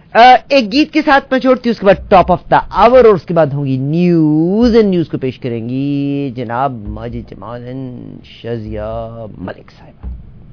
ایک گیت کے ساتھ میں چھوڑتی ہوں, اس کے بعد ٹاپ آف دا آور, اور اس کے بعد ہوں گی نیوز, اینڈ نیوز کو پیش کریں گی جناب ماجد جمال اینڈ شازیہ ملک صاحبہ.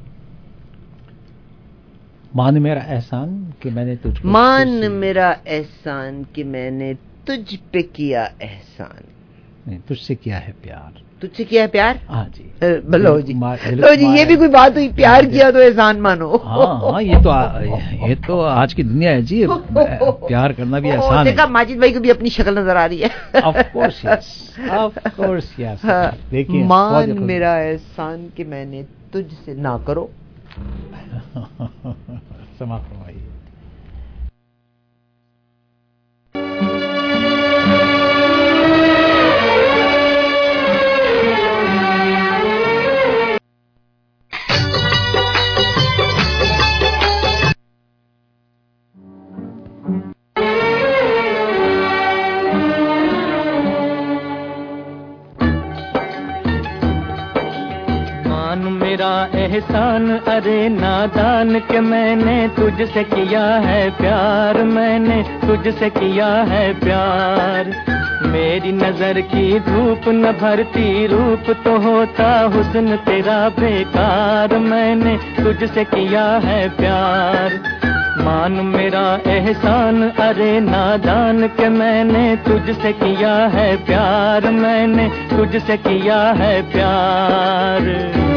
مان میرا احسان کہ میں نے تجھ کو, مان میرا احسان کہ میں نے تجھ پہ کیا احسان, نہیں تجھ سے کیا ہے پیار, تجھ سے کیا ہے پیار. ہاں جی, لو جی, لو جی, یہ بھی کوئی بات ہوئی, پیار کیا تو احسان مانو. ہاں یہ تو آج کی دنیا ہے جی, پیار کرنا بھی احسان ہے. دیکھا ماجد بھائی کو بھی اپنی شکل نظر آ رہی ہے. Of course yes. دیکھیے مان میرا احسان کہ میں نے تجھ سے نہ کرو. سما فرمائیے. احسان ارے نادان کہ میں نے تجھ سے کیا ہے پیار, میں نے تجھ سے کیا ہے پیار. میری نظر کی دھوپ نہ بھرتی روپ تو ہوتا حسن تیرا بیکار, میں نے تجھ سے کیا ہے پیار. مان میرا احسان ارے نادان کہ میں نے تجھ سے کیا ہے پیار, میں نے تجھ سے کیا ہے پیار.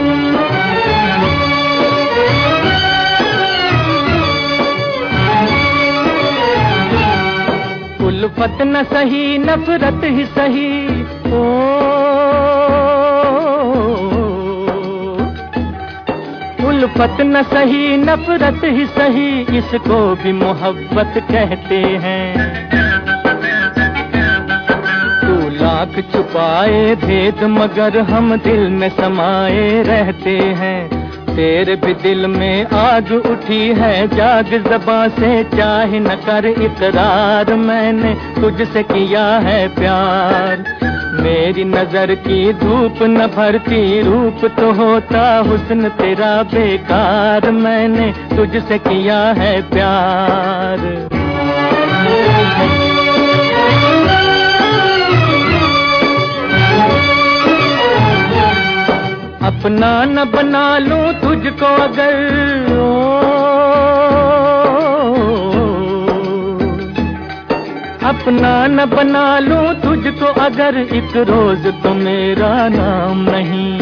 الفت نہ سہی نفرت ہی سہی, الفت نہ سہی نفرت ہی سہی, اس کو بھی محبت کہتے ہیں. تو لاکھ چھپائے بھید مگر ہم دل میں سمائے رہتے ہیں. تیرے بھی دل میں آگ اٹھی ہے جاگ زباں سے چاہے نہ کر اقرار, میں نے تجھ سے کیا ہے پیار. میری نظر کی دھوپ نہ بھرتی روپ تو ہوتا حسن تیرا بیکار, میں نے تجھ سے کیا ہے پیار. اپنا نہ بنا لوں تجھ کو اگر, اپنا نہ بنا لوں تجھ کو اگر, ایک روز تو میرا نام نہیں.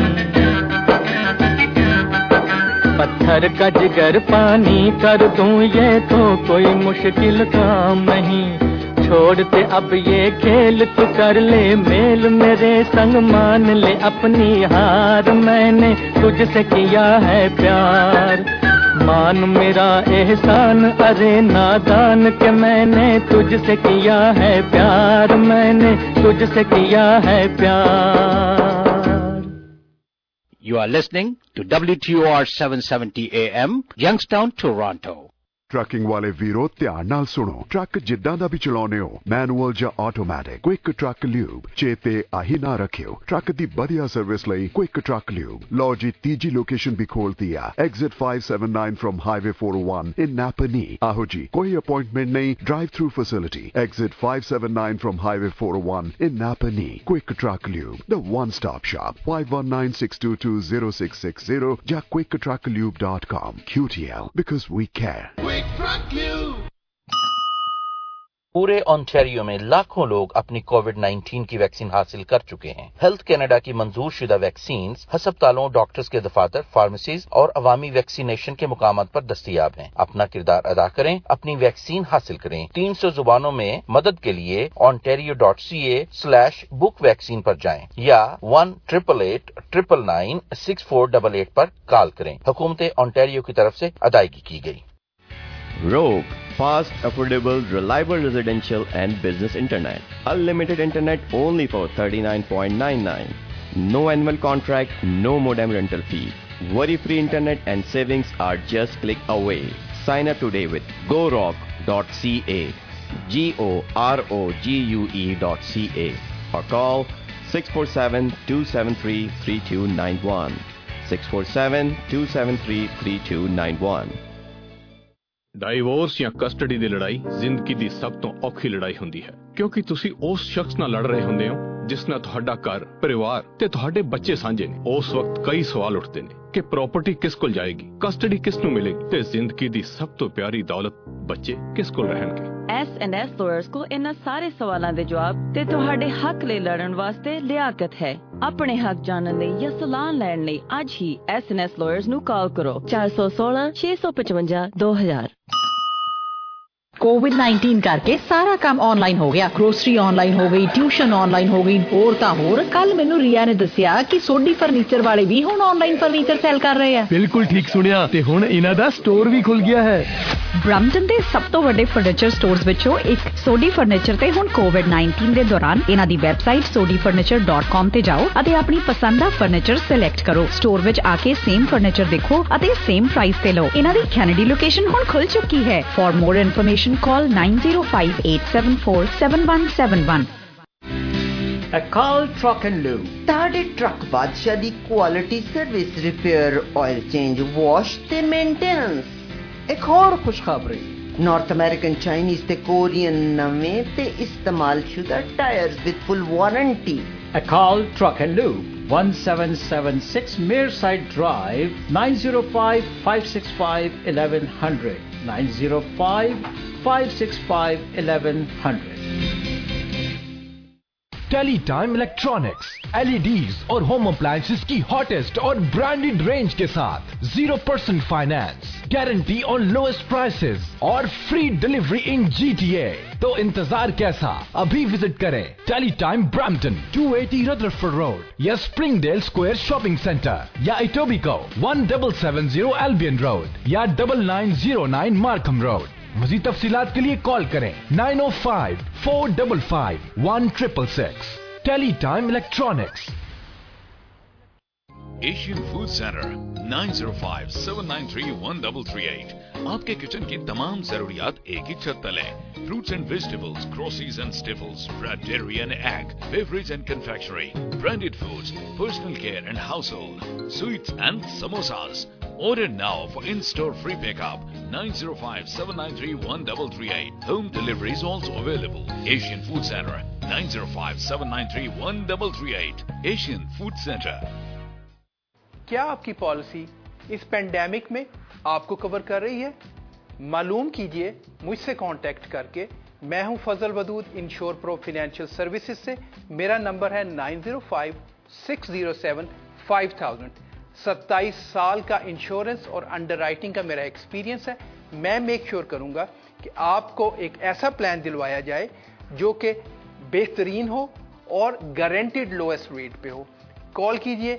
پتھر کا جگر پانی کر دوں یہ تو کوئی مشکل کام نہیں. چھوڑتے اب یہ کھیل تو کر لے میل میرے سنگ, مان لے اپنی ہار, میں نے تجھ سے کیا ہے پیار. مان میرا احسان ارے نادان کہ میں نے تجھ سے کیا ہے پیار, میں نے تجھ سے کیا ہے پیار. You are listening to WTOR 770 AM, Youngstown, Toronto. Trucking ਵਾਲੇ ਵੀਰੋ ਧਿਆਨ ਨਾਲ ਸੁਣੋ. ਟਰੱਕ ਜਿੱਦਾਂ ਦਾ ਵੀ ਚਲਾਉਣੇ ਹੋ, ਮੈਨੂਅਲ ਜਾਂ ਆਟੋਮੈਟਿਕ, ਕੁਇਕ ਟਰੱਕ ਲਿਊਬ ਚੇਤੇ ਆਹੀ ਨਾ ਰੱਖਿਓ. ਟਰੱਕ ਦੀ ਵਧੀਆ ਸਰਵਿਸ ਲਈ ਕੁਇਕ ਟਰੱਕ ਲਿਊਬ. ਲਓ ਜੀ ਤੀਜੀ ਲੋਕੇਸ਼ਨ ਵੀ ਖੋਲਤੀ ਆ, exit 579 from highway 401 in Napanee. ਆਹੋ ਜੀ, ਕੋਈ ਅਪਾਇੰਟਮੈਂਟ ਨਹੀਂ, drive through facility. Exit 579 from highway 401 in Napanee. Quick truck lube, the one stop shop. 5196220660 ਜਾਂ quicktrucklube.com. QTL, because we care. پورے آنٹیریو میں لاکھوں لوگ اپنی کووڈ-19 کی ویکسین حاصل کر چکے ہیں. ہیلتھ کینیڈا کی منظور شدہ ویکسینز ہسپتالوں، ڈاکٹرز کے دفاتر، فارمیسیز اور عوامی ویکسینیشن کے مقامات پر دستیاب ہیں. اپنا کردار ادا کریں، اپنی ویکسین حاصل کریں. 300 زبانوں میں مدد کے لیے ontario.ca/book ویکسین پر جائیں یا 1-888-999-6488 پر کال کریں. حکومت آنٹیریو کی طرف سے ادائیگی کی گئی. Rogue, fast, affordable, reliable residential and business internet. Unlimited internet only for $39.99. No annual contract, no modem rental fee. Worry-free internet and savings are just click away. Sign up today with gorogue.ca. GOROGUE.ca or call 647-273-3291. 647-273-3291. Divorce ਜਾਂ custody ਦੀ ਲੜਾਈ ਜ਼ਿੰਦਗੀ ਦੀ ਸਭ ਤੋਂ ਔਖੀ ਲੜਾਈ ਹੁੰਦੀ ਹੈ, ਕਿਉਂਕਿ ਤੁਸੀਂ ਉਸ ਸ਼ਖਸ ਨਾਲ ਲੜ ਰਹੇ ਹੁੰਦੇ ਹੋ ਜਿਸ ਨਾਲ ਤੁਹਾਡਾ ਘਰ, ਪਰਿਵਾਰ ਤੇ ਤੁਹਾਡੇ ਬੱਚੇ ਸਾਂਝੇ ਨੇ। ਉਸ ਵਕਤ ਕਈ ਸਵਾਲ ਉੱਠਦੇ ਨੇ ਕਿ ਪ੍ਰਾਪਰਟੀ ਕਿਸ ਕੋਲ ਜਾਏਗੀ, ਕਸਟਡੀ ਕਿਸ ਨੂੰ ਮਿਲੇਗੀ ਤੇ ਜ਼ਿੰਦਗੀ ਦੀ ਸਭ ਤੋਂ ਪਿਆਰੀ ਦੌਲਤ ਬੱਚੇ ਕਿਸ ਕੋਲ ਰਹਿਣਗੇ। S&S ਲਾਇਰਸ ਕੋ ਇਹਨਾਂ ਸਾਰੇ ਸਵਾਲਾਂ ਦੇ ਜਵਾਬ ਤੇ ਤੁਹਾਡੇ ਹੱਕ ਲਈ ਲੜਨ ਵਾਸਤੇ ਲਿਆਕਤ ਹੈ। ਆਪਣੇ ਹੱਕ ਜਾਣਨ ਲਈ ਜਾਂ ਸਲਾਹ ਲੈਣ ਲਈ ਅੱਜ ਹੀ S&S ਲਾਇਰਸ ਨੂੰ ਕਾਲ ਕਰੋ 416 655 2000। कोविड-19 करके सारा काम ऑनलाइन हो गया। ग्रोसरी ऑनलाइन हो गई, ट्यूशन ऑनलाइन हो गई, होर तां होर। कल मैनू रिया ने दसिया कि सोडी फर्नीचर वाले भी हुण ऑनलाइन फर्नीचर सेल कर रहे हैं। बिल्कुल ठीक सुनिया ते हुण इन्हां दा स्टोर भी खुल गया है। ब्रैम्पटन दे सब तो वड्डे फर्नीचर स्टोर्स विचों एक सोडी फर्नीचर ते हुण कोविड-19 दे दौरान इन्हां दी वैबसाइट sodifurniture.com ते जाओ अते अपनी पसंद दा फर्नीचर सिलेक्ट करो। स्टोर विच आके सेम फर्नीचर देखो अते सेम प्राइस ते लो। इन्हां दी कैनेडी लोकेशन हुण खुल चुकी है। For more information call 9058747171। Akal Truck and Lube, ਤੁਹਾਡੇ ਟਰੱਕ ਬਾਦਸ਼ਾਹ ਦੀ quality service, repair, oil change, wash ਤੇ ਮੇਨਟੇਨੈਂਸ। ਇੱਕ ਹੋਰ ਖੁਸ਼ਖਬਰੀ, ਨਾਰਥ ਅਮਰੀਕਨ, ਚਾਈਨੀਜ਼ ਤੇ ਕੋਰੀਅਨ ਨਵੇਂ ਤੇ ਇਸਤੇਮਾਲਸ਼ੁਦਾ tyres with full warranty. Akal Truck and Lube, 1776 Mearside Drive, 905-565-1100, 905-565-1100। Teletime electronics, LEDs और होम अप्लायंसेस की हॉटेस्ट और ब्रांडेड रेंज के साथ 0% finance, guarantee on lowest prices और फ्री डिलीवरी इन GTA। तो इंतजार कैसा, अभी विजिट करें टेलीटाइम ब्रैम्पटन 280 रदरफोर्ड रोड या स्प्रिंगडेल स्क्वायर शॉपिंग सेंटर या इटोबिको 1770 एल्बियन रोड या 9909 मार्कम रोड। मज़ीद तफसीलात के लिए कॉल करें 905-455-1666। Teletime electronics. Asian food centre 9057931338। आपके किचन की तमाम जरूरियात एक ही छत तले। Fruits and vegetables, groceries and staples, bread, dairy and egg, beverage and confectionery, branded foods, personal care and household, sweets and samosas. Order now for in-store free pickup 905-793-1338. Home delivery is also available. Asian Food Center 905-793-1338. Asian Food Center। क्या आपकी policy इस pandemic में आपको cover कर रही है? मालूम कीजिए मुझसे कांटेक्ट करके। मैं हूं Fazal Wadood, insure pro financial services से। मेरा नंबर है 905-607-5000। 27 साल का इंश्योरेंस और अंडरराइटिंग का मेरा एक्सपीरियंस है। मैं मेक श्योर करूंगा कि आपको एक ऐसा प्लान दिलवाया जाए जो कि बेहतरीन हो और गारंटीड लोएस्ट रेट पे हो। कॉल कीजिए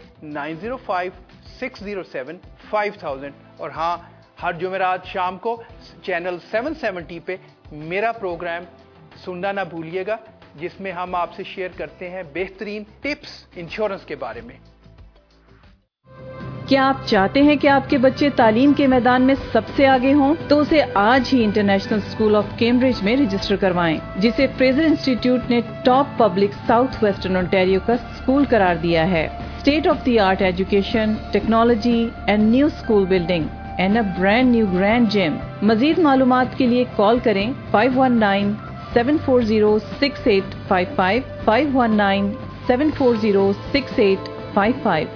905-607-5000। और हाँ, हर जुमेरात शाम को चैनल 770 पे मेरा प्रोग्राम सुनना ना भूलिएगा, जिसमें हम आपसे शेयर करते हैं बेहतरीन टिप्स इंश्योरेंस के बारे में। क्या आप चाहते हैं कि आपके बच्चे तालीम के मैदान में सबसे आगे हों? तो उसे आज ही इंटरनेशनल स्कूल ऑफ कैम्ब्रिज में रजिस्टर करवाएं, जिसे फ्रेजर इंस्टीट्यूट ने top public south western Ontario का स्कूल करार दिया है। State of the art education, technology and new school building and a brand new grand gym. मजीद मालूमात के लिए कॉल करें 519-740-6855, 519-740-6855।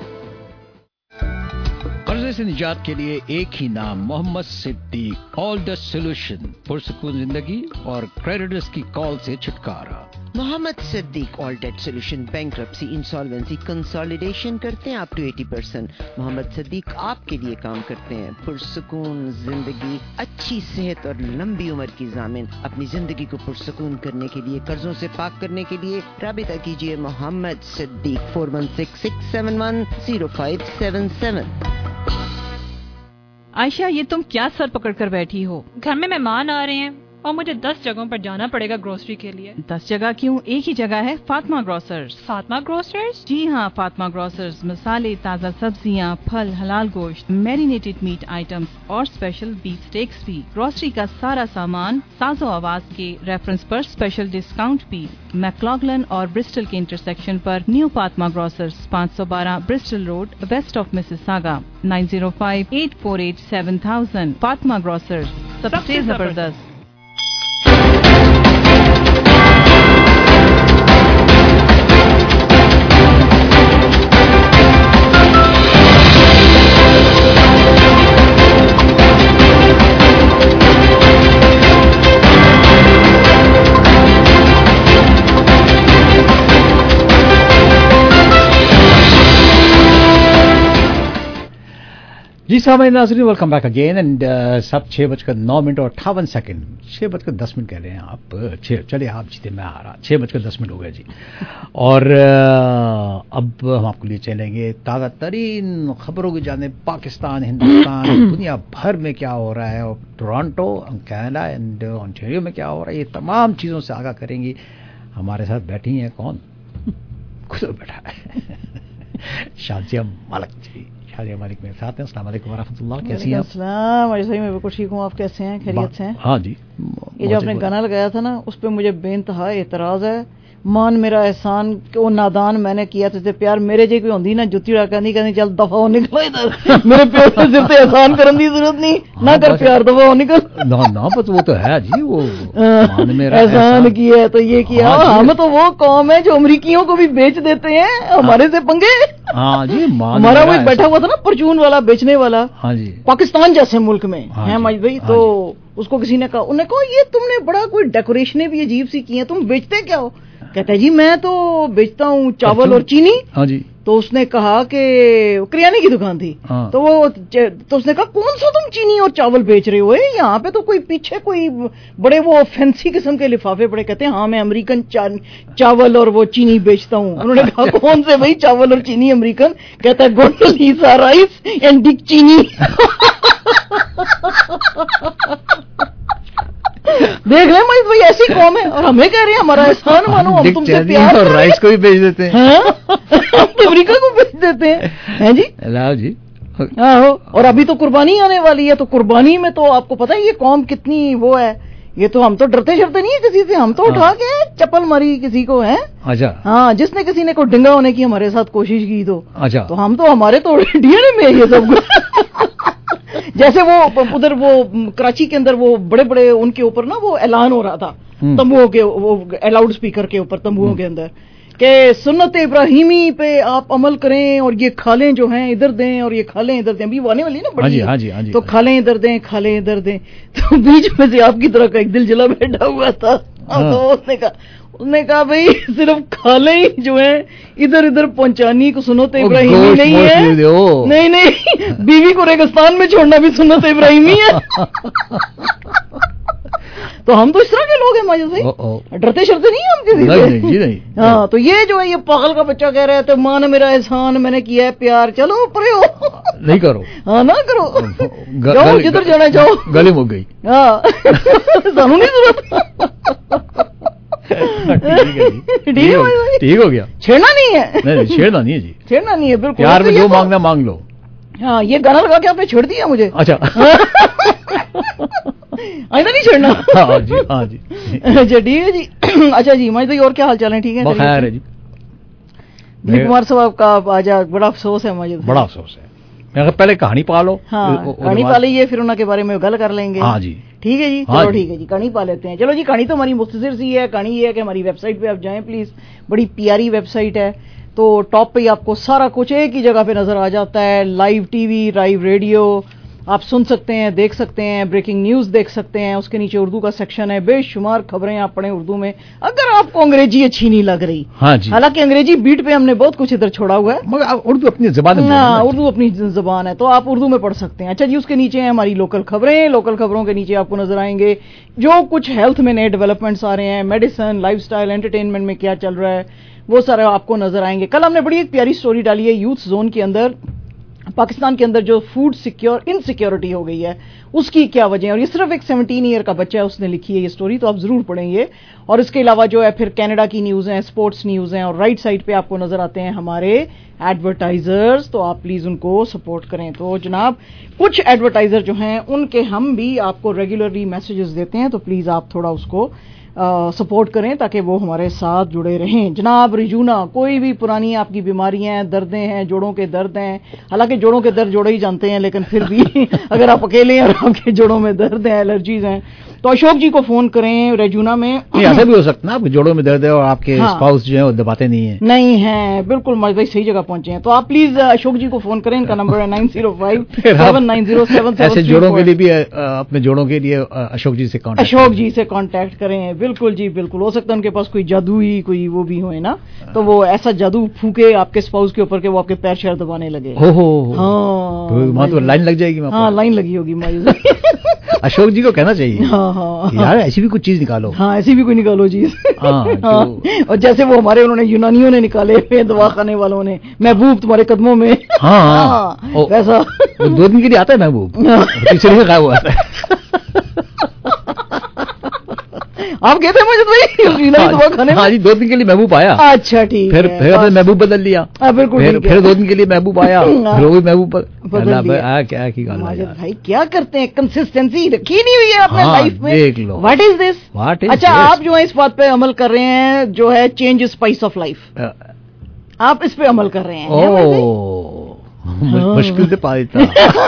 कर्जे से निजात के लिए एक ही नाम, Mohammad Siddique. All the solution, पुरसुकून जिंदगी और क्रेडिटर्स की कॉल से छुटकारा। Mohammad Siddique all debt solution, bankruptcy, insolvency, consolidation करते हैं अप टू 80%। मोहम्मद सिद्दीक आपके लिए काम करते हैं। पुरसुकून जिंदगी, अच्छी सेहत और लंबी उम्र की जामिन। अपनी जिंदगी को पुरसुकून करने के लिए, कर्जों से पाक करने के लिए राबिता कीजिए मोहम्मद सिद्दीक 4166710577। आयशा, ये तुम क्या सर पकड़ कर बैठी हो? घर में मेहमान आ रहे हैं और मुझे 10 जगहों पर जाना पड़ेगा ग्रोसरी के लिए। 10 जगह क्यों? एक ही जगह है, फातिमा ग्रोसर्स। फातिमा ग्रोसर्स? जी हाँ, फातिमा ग्रोसर्स मसाले, ताज़ा सब्जियाँ, फल, हलाल गोश्त, मैरिनेटेड मीट आइटम्स और स्पेशल बीफ स्टेक्स भी। ग्रोसरी का सारा सामान साजो आवाज के रेफरेंस पर स्पेशल डिस्काउंट भी। मैक्लॉगलन और ब्रिस्टल के इंटरसेक्शन पर new Fatima grocers, 512 Bristol road, west of Mississauga, 905-848-7000। Fatima grocers. सबसे जबरदस्त। जी साहब नाज़रीन, वेलकम बैक अगेन एंड सब 6:09 और 58 6:10 कह रहे हैं आप। चलिए आप जीते, मैं आ रहा। 6:10 हो गए जी। और अब हम आपके लिए चलेंगे ताज़ा तरीन खबरों की जानिब। पाकिस्तान, हिंदुस्तान, दुनिया भर में क्या हो रहा है, और टोरंटो, कनाडा एंड ऑन्टेरियो में क्या हो रहा है, ये तमाम चीज़ों से आगाह करेंगी। हमारे साथ बैठी हैं कौन? खुद बैठा है शाजिया मलिक जी। शाजिया मलिक मेरे साथ हैं। अस्सलाम वालेकुम वरहमतुल्लाह, कैसी हैं आप? अस्सलाम। सही मैं बिल्कुल ठीक हूँ, आप कैसे हैं? खैरियत से हैं? हाँ जी। ये जो आपने गाना लगाया था ना, उस पर मुझे बेइंतहा एतराज है। मान मेरा एहसान वो नादान मैंने किया तुझे प्यार, मेरे जे कोई होंदी ना जुत्ती उड़ा कहनी चल दफा हो निकलो इधर मेरे प्यार से सिर पे एहसान करने की जरूरत नहीं, ना कर प्यार दफा हो निकल। ना बस वो तो है जी, वो मान मेरा एहसान किया है तो ये किया। हम तो वो कौम है जो अमरीकियों को भी बेच देते हैं, हमारे से पंगे। हाँ जी, हमारा वो बैठा हुआ था ना परचून वाला, बेचने वाला। हाँ जी, पाकिस्तान जैसे मुल्क में है माजिद भाई, तो उसको किसी ने कहा, उन्होंने कहा ये तुमने बड़ा कोई डेकोरेशनें भी अजीब सी की हैं, तुम बेचते क्या हो? कहता है जी मैं तो बेचता हूँ चावल और चीनी। हाँ जी। तो उसने कहा कि किराने की दुकान थी। हाँ। तो उसने कहा कौन सा तुम चीनी और चावल बेच रहे हो? यहाँ पे तो कोई पीछे कोई बड़े वो फैंसी किस्म के लिफाफे पड़े। कहते हैं हाँ मैं अमेरिकन चावल और वो चीनी बेचता हूँ। उन्होंने कहा कौन से भाई चावल और चीनी अमेरिकन? कहता है गोंडोलीसा राइस एंड डिक चीनी। देख ले मजीद भाई, ऐसी कौम है और हमें कह रहे हैं हमारा एहसान मानो, हम तुमसे प्यार और राइस को भी बेच देते हैं, हम तो अमेरिका को बेच देते हैं जी। लाओ जी। आहो, और अभी तो कुर्बानी आने वाली है, तो कुर्बानी में तो आपको पता है ये कौम कितनी वो है। ये तो हम तो डरते शरते नहीं है किसी से, हम तो उठा के चप्पल मारी किसी को है। अच्छा। हाँ, जिसने किसी ने को डिंगा होने की हमारे साथ कोशिश की तो अच्छा, तो हम तो हमारे तो डीएनए में ये सब जैसे वो उधर वो कराची के अंदर वो बड़े बड़े उनके ऊपर ना वो ऐलान हो रहा था तंबुओं के, वो लाउड स्पीकर के ऊपर तंबुओं के अंदर कि सुन्नत इब्राहिमी पे आप अमल करें और ये खालें जो हैं इधर दें और ये खालें इधर दें। अभी वो आने वाली है ना बड़ी। हाँ जी, हाँ जी, तो खालें इधर दें, खालें इधर दें। तो बीच में से आपकी तरह का एक दिल जला बैठा हुआ था। तो उसने कहा भाई सिर्फ खालें ही जो है इधर इधर पहुंचानी को सुन्नत इब्राहिमी नहीं है। नहीं, बीवी को रेगिस्तान में छोड़ना भी सुन्नत इब्राहिमी है। तो हम तो इस तरह के लोग हैं माजिद भाई, डरते शरते नहीं हम किसी से। नहीं। हाँ, तो ये जो है ये पागल का बच्चा कह रहा है तो मान मेरा एहसान मैंने किया है प्यार, चलो परे हो नहीं करो। हाँ ना करो, जाओ जिधर जाना जाओ। गली मुक गई। हाँ सानू नहीं जरूरत। ठीक हो गया। छेड़ना नहीं है। नहीं, छेड़ना नहीं है जी, छेड़ना नहीं है बिल्कुल। प्यार में जो मांगना मांग लो। हाँ, ये गाना लगा के आपने छेड़ दिया मुझे। अच्छा। आइंदा नहीं छेड़ना। हाँ जी, हाँ जी। अच्छा ठीक है जी। अच्छा जी माजिद भाई, और क्या हाल चाल है? ठीक है, खैर है जी। दिलीप कुमार साहब का आज बड़ा अफसोस है माजिद, बड़ा अफसोस है। मैं पहले कहानी पा लो। हाँ, कहानी पा लीजिए, फिर उनके बारे में गल कर लेंगे। हाँ जी, ठीक है जी। चलो ठीक है जी, कहानी पा लेते हैं। चलो जी, कहानी तो हमारी मुख्तसर सी है। कहानी ये है कि हमारी वेबसाइट पे आप जाएं प्लीज, बड़ी प्यारी वेबसाइट है। तो टॉप पे आपको सारा कुछ एक ही जगह पे नजर आ जाता है। लाइव टीवी, लाइव रेडियो आप सुन सकते हैं, देख सकते हैं, ब्रेकिंग न्यूज देख सकते हैं। उसके नीचे उर्दू का सेक्शन है, बेशुमार खबरें आप पढ़ें उर्दू में, अगर आपको अंग्रेजी अच्छी नहीं लग रही। हाँ जी, हालांकि अंग्रेजी बीट पे हमने बहुत कुछ इधर छोड़ा हुआ है, मगर उर्दू अपनी जबान है। हाँ, उर्दू अपनी जबान है, तो आप उर्दू में पढ़ सकते हैं। अच्छा जी, उसके नीचे है हमारी लोकल खबरें। लोकल खबरों के नीचे आपको नजर आएंगे जो कुछ हेल्थ में नए डेवलपमेंट्स आ रहे हैं, मेडिसिन, लाइफस्टाइल, एंटरटेनमेंट में क्या चल रहा है, वो सारे आपको नजर आएंगे। कल हमने बड़ी एक प्यारी स्टोरी डाली है यूथ जोन के अंदर, पाकिस्तान के अंदर जो फूड इनसिक्योरिटी हो गई है उसकी क्या वजह है। और ये सिर्फ एक 17 ईयर का बच्चा है, उसने लिखी है ये स्टोरी, तो आप जरूर पढ़ेंगे। और इसके अलावा जो है फिर कनाडा की न्यूज है, स्पोर्ट्स न्यूज है, और राइट साइड पे आपको नजर आते हैं हमारे एडवर्टाइजर्स, तो आप प्लीज उनको सपोर्ट करें। तो जनाब कुछ एडवर्टाइजर जो हैं उनके हम भी आपको रेगुलरली मैसेजेस देते हैं, तो प्लीज आप थोड़ा उसको सपोर्ट करें ताकि वो हमारे साथ जुड़े रहें। जनाब रिजूना, कोई भी पुरानी आपकी बीमारियां हैं, दर्दें हैं, जोड़ों के दर्द हैं, हालांकि जोड़ों के दर्द जोड़े ही जानते हैं, लेकिन फिर भी अगर आप अकेले हैं और आपके जोड़ों में दर्द है, एलर्जीज हैं, तो अशोक जी को फोन करें रेजूना में। नहीं, ऐसा भी हो सकता है आपके जोड़ों में दर्द है और आपके स्पाउस जो है वो दबाते नहीं है। नहीं है, बिल्कुल मौज भाई सही जगह पहुंचे हैं। तो आप प्लीज अशोक जी को फोन करें, इनका नंबर है 9057907733। ऐसे जोड़ों के लिए भी अपने जोड़ों के लिए अशोक जी से कांटेक्ट करें। बिल्कुल जी बिल्कुल, हो सकता है उनके पास कोई जादू ही कोई वो भी हो ना, तो वो ऐसा जादू फूके आपके स्पाउस के ऊपर के वो आपके पैर शैर दबाने लगे। हाँ, वहाँ तो लाइन लग जाएगी। हाँ, लाइन लगी होगी मायूस। अशोक जी को कहना चाहिए हाँ, यार ऐसी भी कुछ चीज निकालो। हाँ, ऐसी भी कोई निकालो चीज। और जैसे वो हमारे उन्होंने यूनानियों ने निकाले, दवा खाने वालों ने, महबूब तुम्हारे कदमों में। हाँ, वैसा 2 दिन के लिए आता है महबूब, तीसरे से गायब हुआ था। आप कहते हैं मुझे दवा खाने? हाँ जी, 2 दिन के लिए महबूब आया। अच्छा ठीक फिर आपने महबूब बदल लिया। बिल्कुल, फिर 2 दिन के लिए महबूब आया, फिर वो भी महबूब आया। क्या की गाल माजिद भाई क्या करते हैं, कंसिस्टेंसी रखी नहीं हुई है अपने लाइफ में। देख लो व्हाट इज दिस। अच्छा, आप जो है इस बात पे अमल कर रहे हैं जो है चेंज स्पाइस ऑफ लाइफ, आप इस पे अमल कर रहे हैं। मुश्किल से पा देता।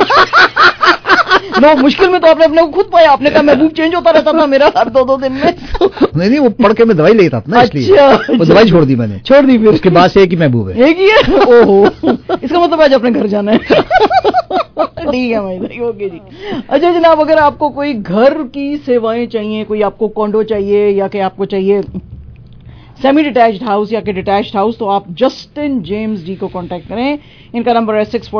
नो, मुश्किल में तो आपने अपने को खुद पाया। आपने कहा महबूब चेंज होता रहता था मेरा हर 2-2 दिन में। नहीं, वो पढ़ के मैं दवाई लेता था ना, इसलिए वो दवाई छोड़ दी मैंने। छोड़ दी, फिर उसके बाद से एक ही महबूब है। एक ही है। ओहो, इसका मतलब आज अपने घर जाना है। ठीक है भाई, ओके जी। अच्छा जनाब, अगर आपको कोई घर की सेवाएं चाहिए, कोई आपको कॉन्डो चाहिए या कि आपको चाहिए सेमी डिटैच्ड हाउस या कि डिटैच्ड हाउस, तो आप जस्टिन जेम्स जी को कांटेक्ट करें। इनका नंबर है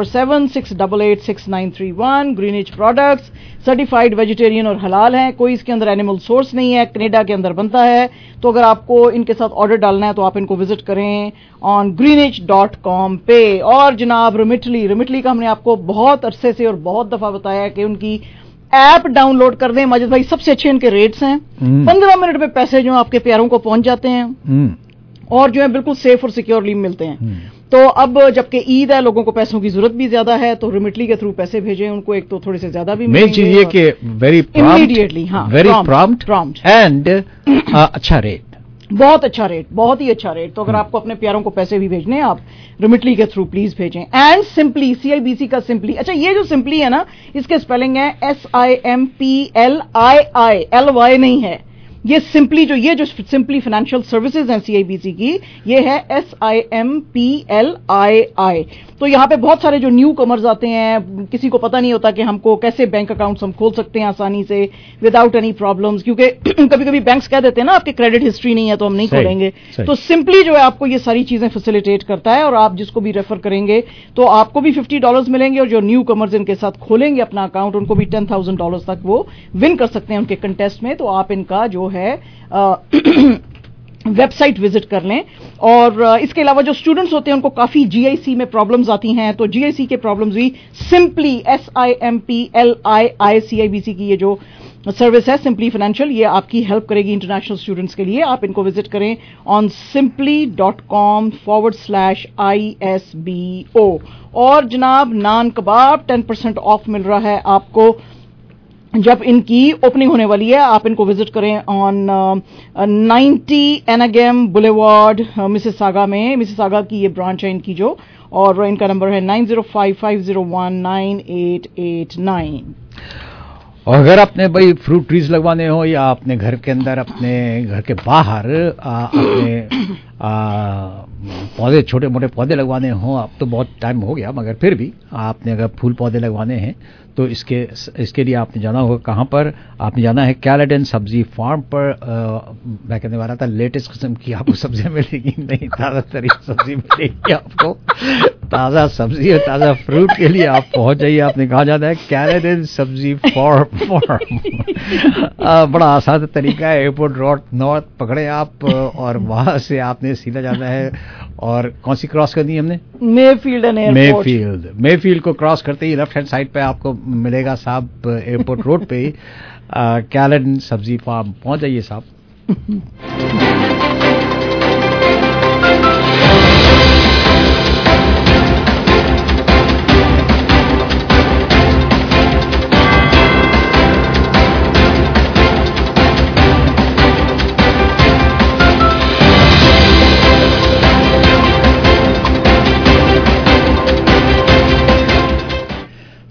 6476886931। ग्रीनिच प्रोडक्ट्स सर्टिफाइड वेजिटेरियन और हलाल हैं, कोई इसके अंदर एनिमल सोर्स नहीं है, कनाडा के अंदर बनता है। तो अगर आपको इनके साथ ऑर्डर डालना है तो आप इनको विजिट करें ऑन greenwich.com पे। और जनाब रिमिटली का हमने आपको बहुत अरसे से और बहुत दफा बताया कि उनकी ऐप डाउनलोड कर दें। माजिद भाई सबसे अच्छे इनके रेट्स हैं, 15 मिनट में पैसे जो आपके प्यारों को पहुंच जाते हैं और जो है बिल्कुल सेफ और सिक्योरली मिलते हैं। तो अब जबकि ईद है, लोगों को पैसों की जरूरत भी ज्यादा है, तो रिमिटली के थ्रू पैसे भेजें उनको, एक तो थोड़े से ज्यादा भी मेन चीज ये कि वेरी इमीडिएटली, हाँ, वेरी प्रॉम्प्ट एंड अच्छा रेट, बहुत अच्छा रेट, बहुत ही अच्छा रेट। तो अगर आपको अपने प्यारों को पैसे भी भेजने हैं, आप रिमिटली के थ्रू प्लीज भेजें। एंड सिंपली, CIBC का सिंपली, अच्छा ये जो सिंपली है ना, इसके स्पेलिंग है SIMPLII, LY नहीं है। ये सिंपली ये जो सिंपली फाइनेंशियल सर्विसेज हैं CIBC की, ये है SIMPLII। तो यहाँ पे बहुत सारे जो न्यू कमर्स आते हैं, किसी को पता नहीं होता कि हमको कैसे बैंक अकाउंट्स हम खोल सकते हैं आसानी से विदाउट एनी प्रॉब्लम्स, क्योंकि कभी कभी बैंक्स कह देते हैं ना आपके क्रेडिट हिस्ट्री नहीं है तो हम नहीं खोलेंगे। तो सिंपली जो है आपको ये सारी चीजें फैसिलिटेट करता है, और आप जिसको भी रेफर करेंगे तो आपको भी $50 मिलेंगे, और जो न्यू कमर्स इनके साथ खोलेंगे अपना अकाउंट, उनको भी $10,000 तक वो विन कर सकते हैं उनके कंटेस्ट में। तो आप इनका जो है वेबसाइट विजिट कर लें। और इसके अलावा जो स्टूडेंट्स होते हैं उनको काफी GIC में प्रॉब्लम्स आती हैं, तो GIC के प्रॉब्लम्स भी सिंपली SIMPLII CIBC की ये जो सर्विस है सिंपली फाइनेंशियल, ये आपकी हेल्प करेगी इंटरनेशनल स्टूडेंट्स के लिए। आप इनको विजिट करें ऑन simply.com/ISBO। और जनाब नान कबाब 10% ऑफ मिल रहा है आपको जब इनकी ओपनिंग होने वाली है। आप इनको विजिट करें ऑन 90 एनागेम बुलेवार्ड मिसिसागा में, मिसिसागा की ये ब्रांच है इनकी जो, और इनका नंबर है 9055019889। और अगर आपने भाई फ्रूट ट्रीज लगवाने हो या अपने घर के अंदर, अपने घर के बाहर अपने पौधे, छोटे मोटे पौधे लगवाने हो, अब तो बहुत टाइम हो गया मगर फिर भी आपने अगर फूल पौधे लगवाने हैं तो इसके लिए आपने जाना होगा कहाँ पर, आपने जाना है कैलेडन सब्जी फार्म पर। मैं कहने वाला था लेटेस्ट किस्म की आपको सब्जियां मिलेगी, नहीं ताज़ा तरीन सब्जी मिलेगी आपको। ताज़ा सब्जी और ताज़ा फ्रूट के लिए आप पहुंच जाइए। आपने कहा जाता है कैलेडन सब्जी फार्म। बड़ा आसान तरीका है, एयरपोर्ट रोड नॉर्थ पकड़े आप और वहां से आपने सीधा जाना है। और कौन सी क्रॉस करनी है हमने? Mayfield and airport. मेफील्ड को क्रॉस करते ही लेफ्ट हैंड साइड पे आपको मिलेगा साहब, एयरपोर्ट रोड पे ही कैलेडन सब्जी फार्म। पहुंच जाइए साहब।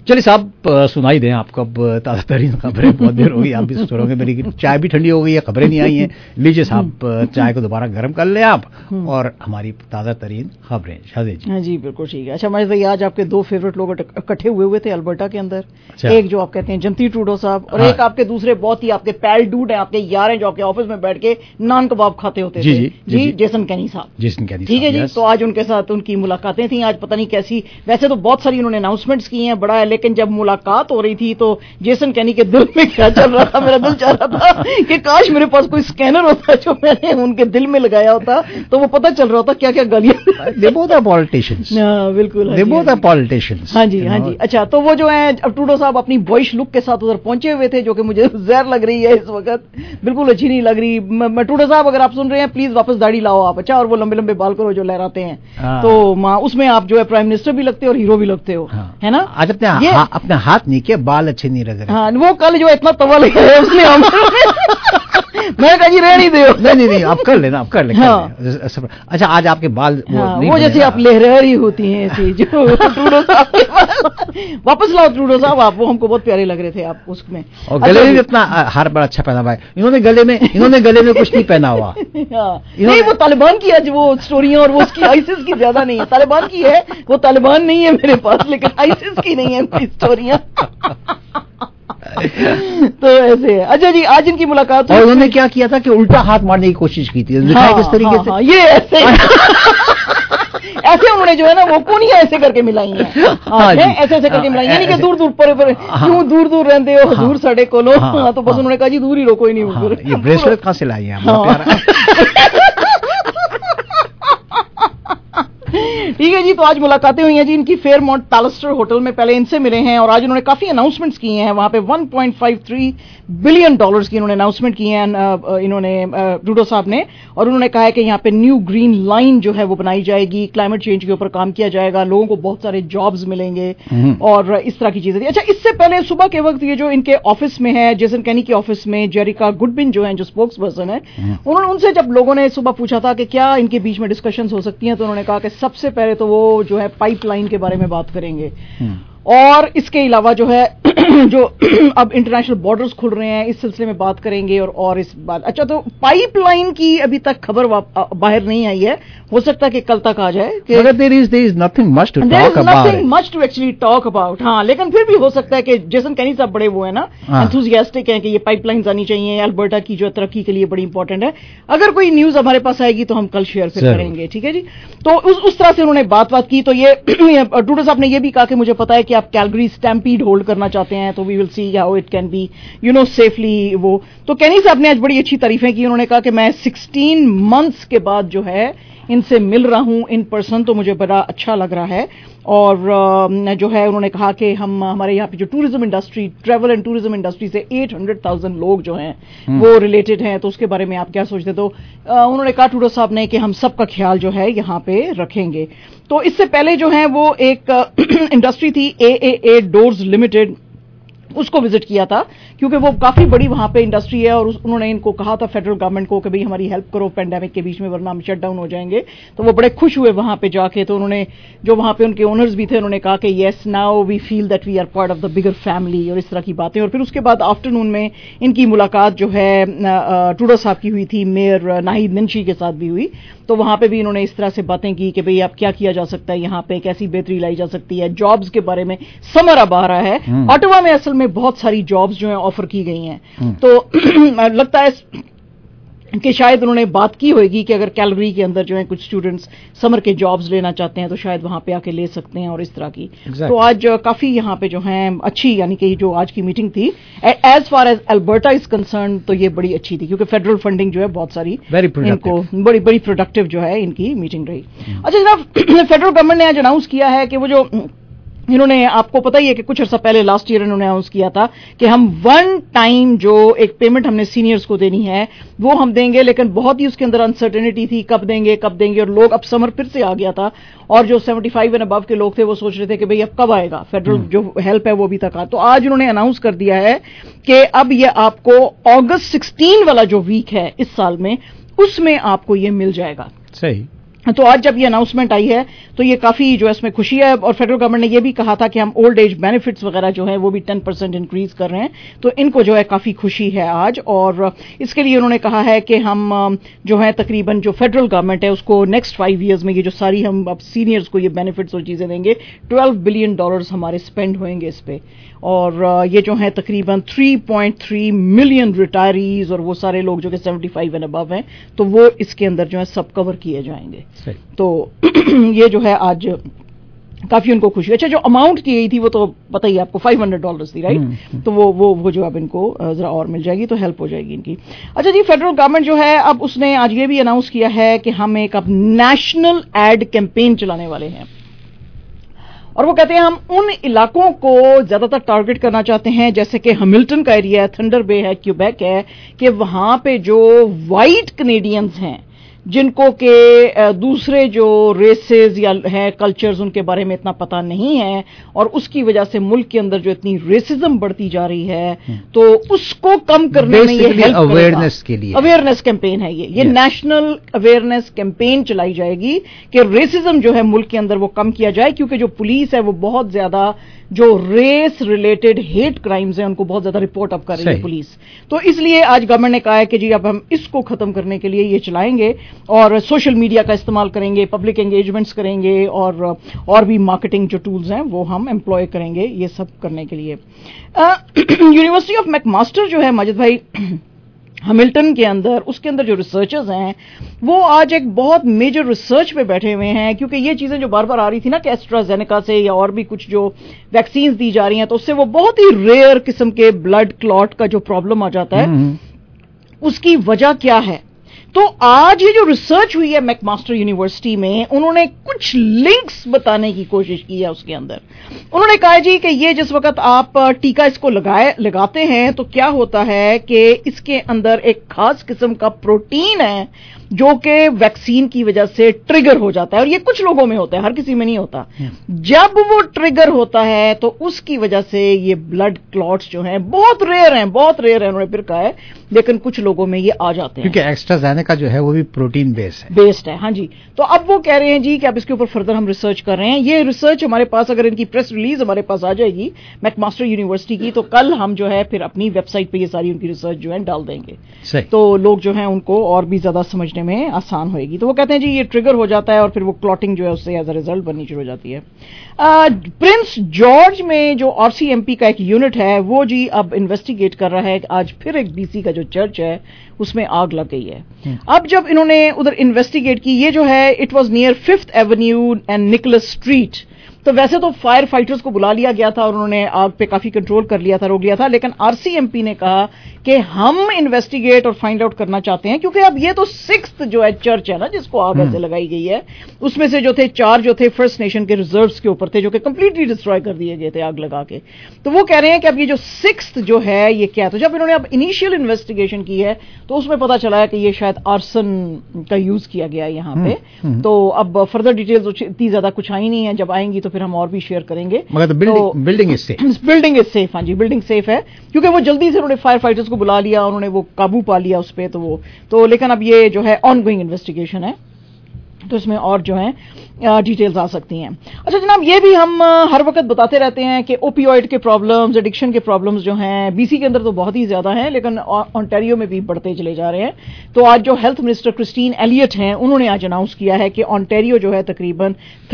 चलिए साहब, सुनाई दें आपको अब ताज़ा तरीन खबरें। बहुत देर हो गई, आप भी सुन रहे, मेरी चाय भी ठंडी हो गई है, खबरें नहीं आई हैं। लीजिए साहब, चाय को दोबारा गर्म कर लें आप और हमारी ताज़ा तरीन खबरें। शादी जी। हाँ जी, बिल्कुल ठीक है। अच्छा महेश भाई, आज आपके दो फेवरेट लोग इकट्ठे हुए थे अल्बर्टा के अंदर। अच्छा। एक जो आप कहते हैं जंती ट्रूडो साहब, और एक आपके दूसरे बहुत ही आपके पैल डूड हैं, आपके यार हैं, जो आपके ऑफिस में बैठ के नान कबाब खाते होते थे। जी, जेसन कैनी साहब। जेसन कैनी, ठीक है जी। तो आज उनके साथ उनकी मुलाकातें थी। आज पता नहीं कैसी, वैसे तो बहुत सारी उन्होंने अनाउंसमेंट्स की हैं, बड़ा है, लेकिन जब मुलाकात हो रही थी तो जेसन कैनी के दिल में क्या चल रहा था, मेरा दिल चाह रहा था कि काश मेरे पास कोई स्कैनर होता जो मैंने उनके दिल में लगाया होता, तो वो पता चल रहा होता क्या क्या गालियां। They both are politicians. बिल्कुल, They both are politicians. हाँ जी, हाँ जी। अच्छा, तो वो जो है अब ट्रूडो साहब अपनी बॉयश लुक के साथ उधर पहुंचे हुए थे, जो कि मुझे जहर लग रही है इस वक्त, बिल्कुल अच्छी नहीं लग रही। ट्रूडो साहब, अगर आप सुन रहे हैं, प्लीज वापस दाढ़ी लाओ आप। अच्छा, और वो लंबे लंबे बाल करो जो लहराते हैं, तो उसमें आप जो है प्राइम मिनिस्टर भी लगते हो और हीरो भी लगते हो, है ना। आज अपने हाथ नहीं के, बाल अच्छे नहीं लग रहे। हाँ, वो कल जो इतना तवा लगा है उसने हम मैं कहा जी रहने दो। नहीं, आप कर लेना, आप कर ले। अच्छा, आज आपके बाल वो जैसे आप लहरारी होती हैं ऐसी, जो ट्रूडो साहब के बाल। वापस लाओ ट्रूडो साहब आप, वो हमको बहुत प्यारे लग रहे थे आप उसमें। और गले में इतना हार बड़ा अच्छा पहना हुआ है इन्होंने गले में कुछ नहीं पहना हुआ। नहीं, वो तालिबान की आज वो स्टोरियां और वो उसकी आईसिस की ज्यादा नहीं है, तालिबान की है, वो तालिबान नहीं है मेरे पास, लेकिन आईसिस की नहीं है मेरी स्टोरियां। तो ऐसे है। अच्छा जी, आज इनकी मुलाकात, और उन्होंने क्या किया था कि उल्टा हाथ मारने की कोशिश की थी। हाँ, किस तरीके से? ये ऐसे ऐसे उन्होंने जो है ना वो कोनियां ऐसे करके मिलाई हैं। ऐसे करके मिलाई, यानी कि दूर दूर पर क्यों दूर दूर रहते हो हजूर साढ़े को लो। तो बस उन्होंने कहा जी दूर ही रो, कोई नहीं। ये ब्रेसलेट कहाँ से लाई है? ठीक है जी। तो आज मुलाकातें हुई हैं जी इनकी फेयरमाउंट पैलेस्टर होटल में, पहले इनसे मिले हैं और आज उन्होंने काफी अनाउंसमेंट्स की हैं। वहां पे $1.53 बिलियन की उन्होंने अनाउंसमेंट की हैं इन्होंने ट्रूडो साहब ने, और उन्होंने कहा है कि यहाँ पे न्यू ग्रीन लाइन जो है वो बनाई जाएगी, क्लाइमेट चेंज के ऊपर काम किया जाएगा, लोगों को बहुत सारे जॉब्स मिलेंगे और इस तरह की चीजें थी। अच्छा, इससे पहले सुबह के वक्त ये जो इनके ऑफिस में है, जेसन कैनी के ऑफिस में जेरिका गुडबिन जो है, जो स्पोक्स पर्सन है, उन्होंने उनसे जब लोगों ने सुबह पूछा था कि क्या इनके बीच में डिस्कशंस हो सकती हैं, तो उन्होंने कहा कि सबसे पहले तो वो जो है पाइपलाइन के बारे में बात करेंगे, और इसके अलावा जो है जो अब इंटरनेशनल बॉर्डर्स खुल रहे हैं इस सिलसिले में बात करेंगे, और इस बात। अच्छा, तो पाइपलाइन की अभी तक खबर बाहर नहीं आई है, हो सकता है कि कल तक आ जाए। there is nothing much to talk about. Nothing much to actually talk about. हाँ, लेकिन फिर भी हो सकता है कि जेसन कैनी साहब बड़े वो है ना, एंथुसियास्टिक हैं कि ये पाइपलाइंस आनी चाहिए, अल्बर्टा की जो तरक्की के लिए बड़ी इंपॉर्टेंट है। अगर कोई न्यूज हमारे पास आएगी तो हम कल शेयर फिर करेंगे, ठीक है जी। तो उस तरह से उन्होंने बात की। तो ये ट्रूडो साहब ने ये भी कहा कि मुझे पता है कि आप कैलगरी स्टैम्पीड होल्ड करना चाहते हैं, तो we will see how it can be safely वो। तो कैनी साहब ने आज बड़ी अच्छी तारीफें की। उन्होंने कहा कि मैं 16 मंथ्स के बाद जो है इनसे मिल रहा हूं इन पर्सन, तो मुझे बड़ा अच्छा लग रहा है। और जो है उन्होंने कहा कि हमारे यहाँ पे जो tourism industry, travel and tourism industry से 800,000 लोग जो हैं वो रिलेटेड हैं, तो उसके बारे में आप क्या सोचते? तो उन्होंने कहा ट्रूडो साहब ने कि हम सबका ख्याल जो है यहाँ पे रखेंगे। तो इससे पहले जो है वो एक इंडस्ट्री थी AAA डोर्स लिमिटेड, उसको विजिट किया था, क्योंकि वो काफी बड़ी वहां पे इंडस्ट्री है, और उन्होंने इनको कहा था फेडरल गवर्नमेंट को कि भाई हमारी हेल्प करो पेंडेमिक के बीच में, वरना हम शट डाउन हो जाएंगे। तो वो बड़े खुश हुए वहां पे जाके। तो उन्होंने, जो वहां पे उनके ओनर्स भी थे, उन्होंने कहा कि yes now we feel that we are part of the bigger family, और इस तरह की बातें। और फिर उसके बाद आफ्टरनून में इनकी मुलाकात जो है ट्रूडो साहब की हुई थी, मेयर नाहिद मिंशी के साथ भी हुई। तो वहां पे भी इन्होंने इस तरह से बातें की कि भाई अब क्या किया जा सकता है यहाँ पे, कैसी बेहतरी लाई जा सकती है, जॉब्स के बारे में। समर अब आ रहा है, ऑटोवा में असल में बहुत सारी जॉब्स जो है ऑफर की गई हैं। तो लगता है कि शायद उन्होंने बात की होगी कि अगर कैलगरी के अंदर जो है कुछ स्टूडेंट्स समर के जॉब्स लेना चाहते हैं तो शायद वहां पे आके ले सकते हैं, और इस तरह की। तो आज काफी यहाँ पे जो है अच्छी, यानी कि जो आज की मीटिंग थी as far as Alberta is concerned, तो ये बड़ी अच्छी थी, क्योंकि फेडरल फंडिंग जो है बहुत सारी इनको बड़ी प्रोडक्टिव जो है इनकी मीटिंग रही। अच्छा जनाब, फेडरल गवर्नमेंट ने आज अनाउंस किया है कि वो जो इन्होंने, आपको पता ही है कि कुछ अर्सा पहले लास्ट ईयर इन्होंने अनाउंस किया था कि हम वन टाइम जो एक पेमेंट हमने सीनियर्स को देनी है वो हम देंगे, लेकिन बहुत ही उसके अंदर अनसर्टेनिटी थी, कब देंगे, और लोग, अब समर फिर से आ गया था, और जो 75 एंड अबव के लोग थे वो सोच रहे थे कि भाई अब कब आएगा फेडरल जो हेल्प है वो अभी तक आ। तो आज उन्होंने अनाउंस कर दिया है कि अब ये आपको अगस्त 16 वाला जो वीक है इस साल में, उसमें आपको ये मिल जाएगा। सही। تو آج جب یہ اناؤنسمنٹ آئی ہے تو یہ کافی جو ہے اس میں خوشی ہے، اور فیڈرل گورنمنٹ نے یہ بھی کہا تھا کہ ہم اولڈ ایج بینیفٹس وغیرہ جو ہیں وہ بھی 10% انکریز کر رہے ہیں، تو ان کو جو ہے کافی خوشی ہے آج، اور اس کے لیے انہوں نے کہا ہے کہ ہم جو ہے تقریباً جو فیڈرل گورنمنٹ ہے اس کو نیکسٹ 5 ایئرز میں یہ جو ساری ہم اب سینئرز کو یہ بینیفٹس اور چیزیں دیں گے، $12 بلین ہمارے اسپینڈ ہوئیں گے اس پہ، اور یہ جو ہیں تقریباً 3.3 ملین ریٹائریز اور وہ سارے لوگ جو کہ 75 اینڈ ابو ہیں تو وہ اس کے اندر جو ہے سب کور کیے جائیں گے. تو یہ جو ہے آج کافی ان کو خوشی. اچھا جو اماؤنٹ کی گئی تھی وہ تو پتہ ہی آپ کو $500 تھی، رائٹ؟ تو وہ جو اب ان کو ذرا اور مل جائے گی تو ہیلپ ہو جائے گی ان کی. اچھا جی، فیڈرل گورنمنٹ جو ہے اب اس نے آج یہ بھی اناؤنس کیا ہے کہ ہم ایک اب نیشنل ایڈ کیمپین چلانے والے ہیں، اور وہ کہتے ہیں ہم ان علاقوں کو زیادہ تر ٹارگٹ کرنا چاہتے ہیں جیسے کہ ہیملٹن کا ایریا ہے، تھنڈر بے ہے، کیوبیک ہے، کہ وہاں پہ جو وائٹ کینیڈینز ہیں جن کو کہ دوسرے جو ریسز یا ہیں کلچرز ان کے بارے میں اتنا پتہ نہیں ہے، اور اس کی وجہ سے ملک کے اندر جو اتنی ریسزم بڑھتی جا رہی ہے تو اس کو کم کرنے میں یہ ہیلپ اویئرنیس کے لیے اویئرنیس کیمپین ہے یہ نیشنل اویئرنیس کیمپین چلائی جائے گی کہ ریسزم جو ہے ملک کے اندر وہ کم کیا جائے، کیونکہ جو پولیس ہے وہ بہت زیادہ جو ریس ریلیٹڈ ہیٹ کرائمز ہیں ان کو بہت زیادہ رپورٹ اپ کر رہی ہے پولیس. تو اس لیے آج گورنمنٹ نے کہا ہے کہ جی اب ہم اس کو ختم کرنے کے لیے یہ چلائیں گے، اور سوشل میڈیا کا استعمال کریں گے، پبلک انگیجمنٹس کریں گے، اور بھی مارکیٹنگ جو ٹولز ہیں وہ ہم امپلوائے کریں گے یہ سب کرنے کے لیے. یونیورسٹی آف میک ماسٹر جو ہے ماجد بھائی ہیملٹن کے اندر، اس کے اندر جو ریسرچرز ہیں وہ آج ایک بہت میجر ریسرچ پہ بیٹھے ہوئے ہیں، کیونکہ یہ چیزیں جو بار بار آ رہی تھی نا کہ ایسٹرازینیکا سے یا اور بھی کچھ جو ویکسینز دی جا رہی ہیں تو اس سے وہ بہت ہی ریئر قسم کے بلڈ کلاٹ کا جو پرابلم آ جاتا ہے، اس کی وجہ کیا ہے. تو آج یہ جو ریسرچ ہوئی ہے میک ماسٹر یونیورسٹی میں، انہوں نے کچھ لنکس بتانے کی کوشش کی ہے. اس کے اندر انہوں نے کہا جی کہ یہ جس وقت آپ ٹیکہ اس کو لگاتے ہیں تو کیا ہوتا ہے کہ اس کے اندر ایک خاص قسم کا پروٹین ہے جو کہ ویکسین کی وجہ سے ٹریگر ہو جاتا ہے، اور یہ کچھ لوگوں میں ہوتا ہے، ہر کسی میں نہیں ہوتا. جب وہ ٹریگر ہوتا ہے تو اس کی وجہ سے یہ بلڈ کلاٹس جو ہیں بہت ریئر ہیں انہوں نے پھر کہا ہے، لیکن کچھ لوگوں میں یہ آ جاتے ہیں کیونکہ ایکسٹرازینیکا جو ہے وہ بھی پروٹین بیسڈ ہے. ہاں جی، تو اب وہ کہہ رہے ہیں جی کہ اب اس کے اوپر فردر ہم ریسرچ کر رہے ہیں. یہ ریسرچ ہمارے پاس اگر ان کی پریس ریلیز ہمارے پاس آ جائے گی میک ماسٹر یونیورسٹی کی تو کل ہم جو ہے پھر اپنی ویب سائٹ پہ یہ ساری ان کی ریسرچ جو ہے ڈال دیں گے، تو لوگ جو ہیں ان کو اور بھی زیادہ سمجھنے میں آسان ہوئے گی. تو وہ کہتے ہیں جی یہ ٹریگر ہو جاتا ہے اور پھر وہ کلوٹنگ جو ہے اس سے ایز اے ریزلٹ بننی شروع ہو جاتی ہے. پرنس جارج میں جو RCMP کا ایک یونٹ ہے وہ جی اب انویسٹیگیٹ کر رہا ہے کہ آج پھر ایک BC کا جو چرچ ہے اس میں آگ لگ گئی ہے. اب جب انہوں نے ادھر انویسٹیگیٹ کی، یہ جو ہے it was near 5th avenue and Nicholas street, تو ویسے تو فائر فائٹرز کو بلا لیا گیا تھا اور انہوں نے آگ پہ کافی کنٹرول کر لیا تھا، روک لیا تھا، لیکن RCMP نے کہا کہ ہم انویسٹیگیٹ اور فائنڈ آؤٹ کرنا چاہتے ہیں، کیونکہ اب یہ تو 6th جو ہے چرچ ہے نا جس کو آگ ایسے لگائی گئی ہے، اس میں سے جو تھے 4 جو تھے فرسٹ نیشن کے ریزروز کے اوپر تھے جو کہ کمپلیٹلی ڈسٹروائے کر دیے گئے تھے آگ لگا کے. تو وہ کہہ رہے ہیں کہ اب یہ جو 6th جو ہے یہ کیا. تو جب انہوں نے اب انیشیل انویسٹیگیشن کی ہے تو اس میں پتا چلا ہے کہ یہ شاید آرسن کا یوز کیا گیا ہے یہاں پہ. تو اب فردر ڈیٹیلز اتنی زیادہ کچھ آئی نہیں ہیں، جب آئیں گی تو پھر ہم اور بھی شیئر کریں گے. مگر بلڈنگ از سیف. ہاں جی بلڈنگ سیف ہے، کیونکہ وہ جلدی سے انہوں نے فائر فائٹرز کو بلا لیا، انہوں نے وہ قابو پا لیا اس پہ. تو لیکن اب یہ جو ہے آن گوئنگ انویسٹیگیشن ہے تو اس میں اور جو ہیں ڈیٹیلز آ سکتی ہیں. اچھا جناب، یہ بھی ہم ہر وقت بتاتے رہتے ہیں کہ اوپیوائڈ کے پرابلمز، ایڈکشن کے پرابلمز جو ہیں BC کے اندر تو بہت ہی زیادہ ہیں لیکن آنٹیریو میں بھی بڑھتے چلے جا رہے ہیں. تو آج جو ہیلتھ منسٹر کرسٹین ایلیٹ ہیں انہوں نے آج اناؤنس کیا ہے کہ آنٹیریو جو ہے تقریباً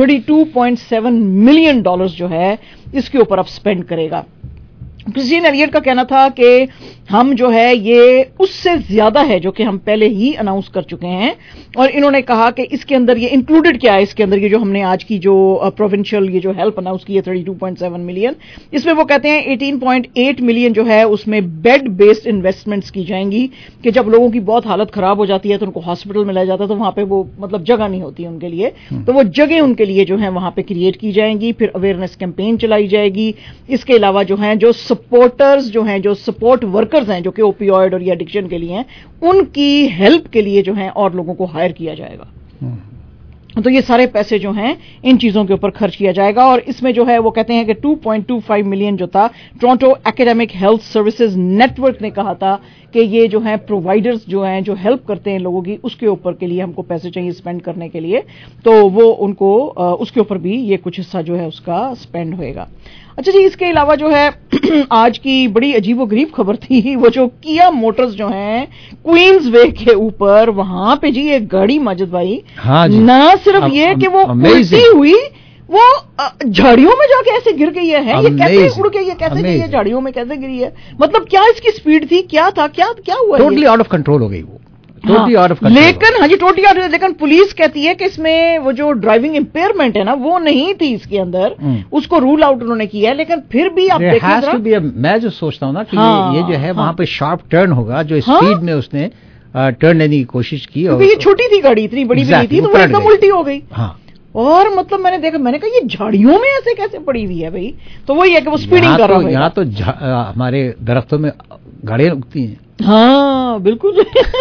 $32.7 ملین جو ہے اس کے اوپر اب اسپینڈ کرے گا. کرسٹین ایلیٹ کا کہنا تھا کہ ہم جو ہے یہ اس سے زیادہ ہے جو کہ ہم پہلے ہی اناؤنس کر چکے ہیں، اور انہوں نے کہا کہ اس کے اندر یہ انکلوڈڈ کیا ہے، اس کے اندر یہ جو ہم نے آج کی جو پروونشل یہ جو ہیلپ اناؤنس کی ہے 32.7 ملین، اس میں وہ کہتے ہیں 18.8 ملین جو ہے اس میں بیڈ بیسڈ انویسٹمنٹس کی جائیں گی کہ جب لوگوں کی بہت حالت خراب ہو جاتی ہے تو ان کو ہاسپٹل میں لایا جاتا ہے تو وہاں پہ وہ مطلب جگہ نہیں ہوتی ان کے لیے، تو وہ جگہ ان کے لیے جو ہے وہاں پہ کریٹ کی جائیں گی. پھر اویئرنیس کیمپین چلائی جائے گی. اس کے علاوہ جو ہیں جو سپورٹرز جو ہیں جو سپورٹ ورکرز ہیں جو کہ اوپیوائڈ اور یہ ایڈکشن کے لیے ہیں ان کی ہیلپ کے لیے جو ہیں اور لوگوں کو ہائر کیا جائے گا. تو یہ سارے پیسے جو ہیں ان چیزوں کے اوپر خرچ کیا جائے گا. اور اس میں جو ہے وہ کہتے ہیں کہ 2.25 ملین جو تھا Toronto academic health services network نے کہا تھا کہ یہ جو ہیں پرووائڈرز جو ہیں جو ہیلپ کرتے ہیں لوگوں کی, اس کے اوپر کے لیے ہم کو پیسے چاہیے اسپینڈ کرنے کے لیے, تو وہ ان کو اس کے اوپر بھی یہ کچھ حصہ جو ہے اس کا اسپینڈ ہوئے گا. اچھا جی, اس کے علاوہ جو ہے آج کی بڑی عجیب و غریب خبر تھی وہ جو کیا موٹرز جو ہیں کوئنز وے کے اوپر, وہاں پہ جی ایک گاڑی ماجد بھائی, نہ صرف یہ کہ وہ الٹی ہوئی, وہ جھاڑیوں میں جا کے ایسے گر گئی ہے, یہ کیسے اڑ گئی ہے, کیسے گئی ہے جھاڑیوں میں, کیسے گری ہے, مطلب کیا اس کی سپیڈ تھی, کیا تھا, کیا ہوا, ٹوٹلی آؤٹ آف کنٹرول ہو گئی وہ, لیکن ہاں جی ٹوٹلی آؤٹ, لیکن پولیس کہتی ہے کہ اس میں وہ جو ڈرائیونگ امپیئرمنٹ ہے نا وہ نہیں تھی اس کے اندر, اس کو رول آؤٹ انہوں نے کیا ہے. لیکن پھر بھی آپ دیکھیں, میں جو سوچتا ہوں نا کہ یہ جو ہے وہاں پہ شارپ ٹرن ہوگا, جو اسپیڈ میں اس نے ٹرن لینے کی کوشش کی, اور یہ چھوٹی تھی گاڑی, اتنی بڑی بھی نہیں تھی, تو وہ ایک دم الٹی ہو گئی. اور مطلب میں نے دیکھا, میں نے کہا یہ جھاڑیوں میں ایسے کیسے پڑی ہوئی ہے بھائی, تو وہی ہے کہ وہ اسپیڈنگ کر رہا ہے. یہاں تو ہمارے درختوں میں گاڑیاں رکتی ہیں. ہاں بالکل.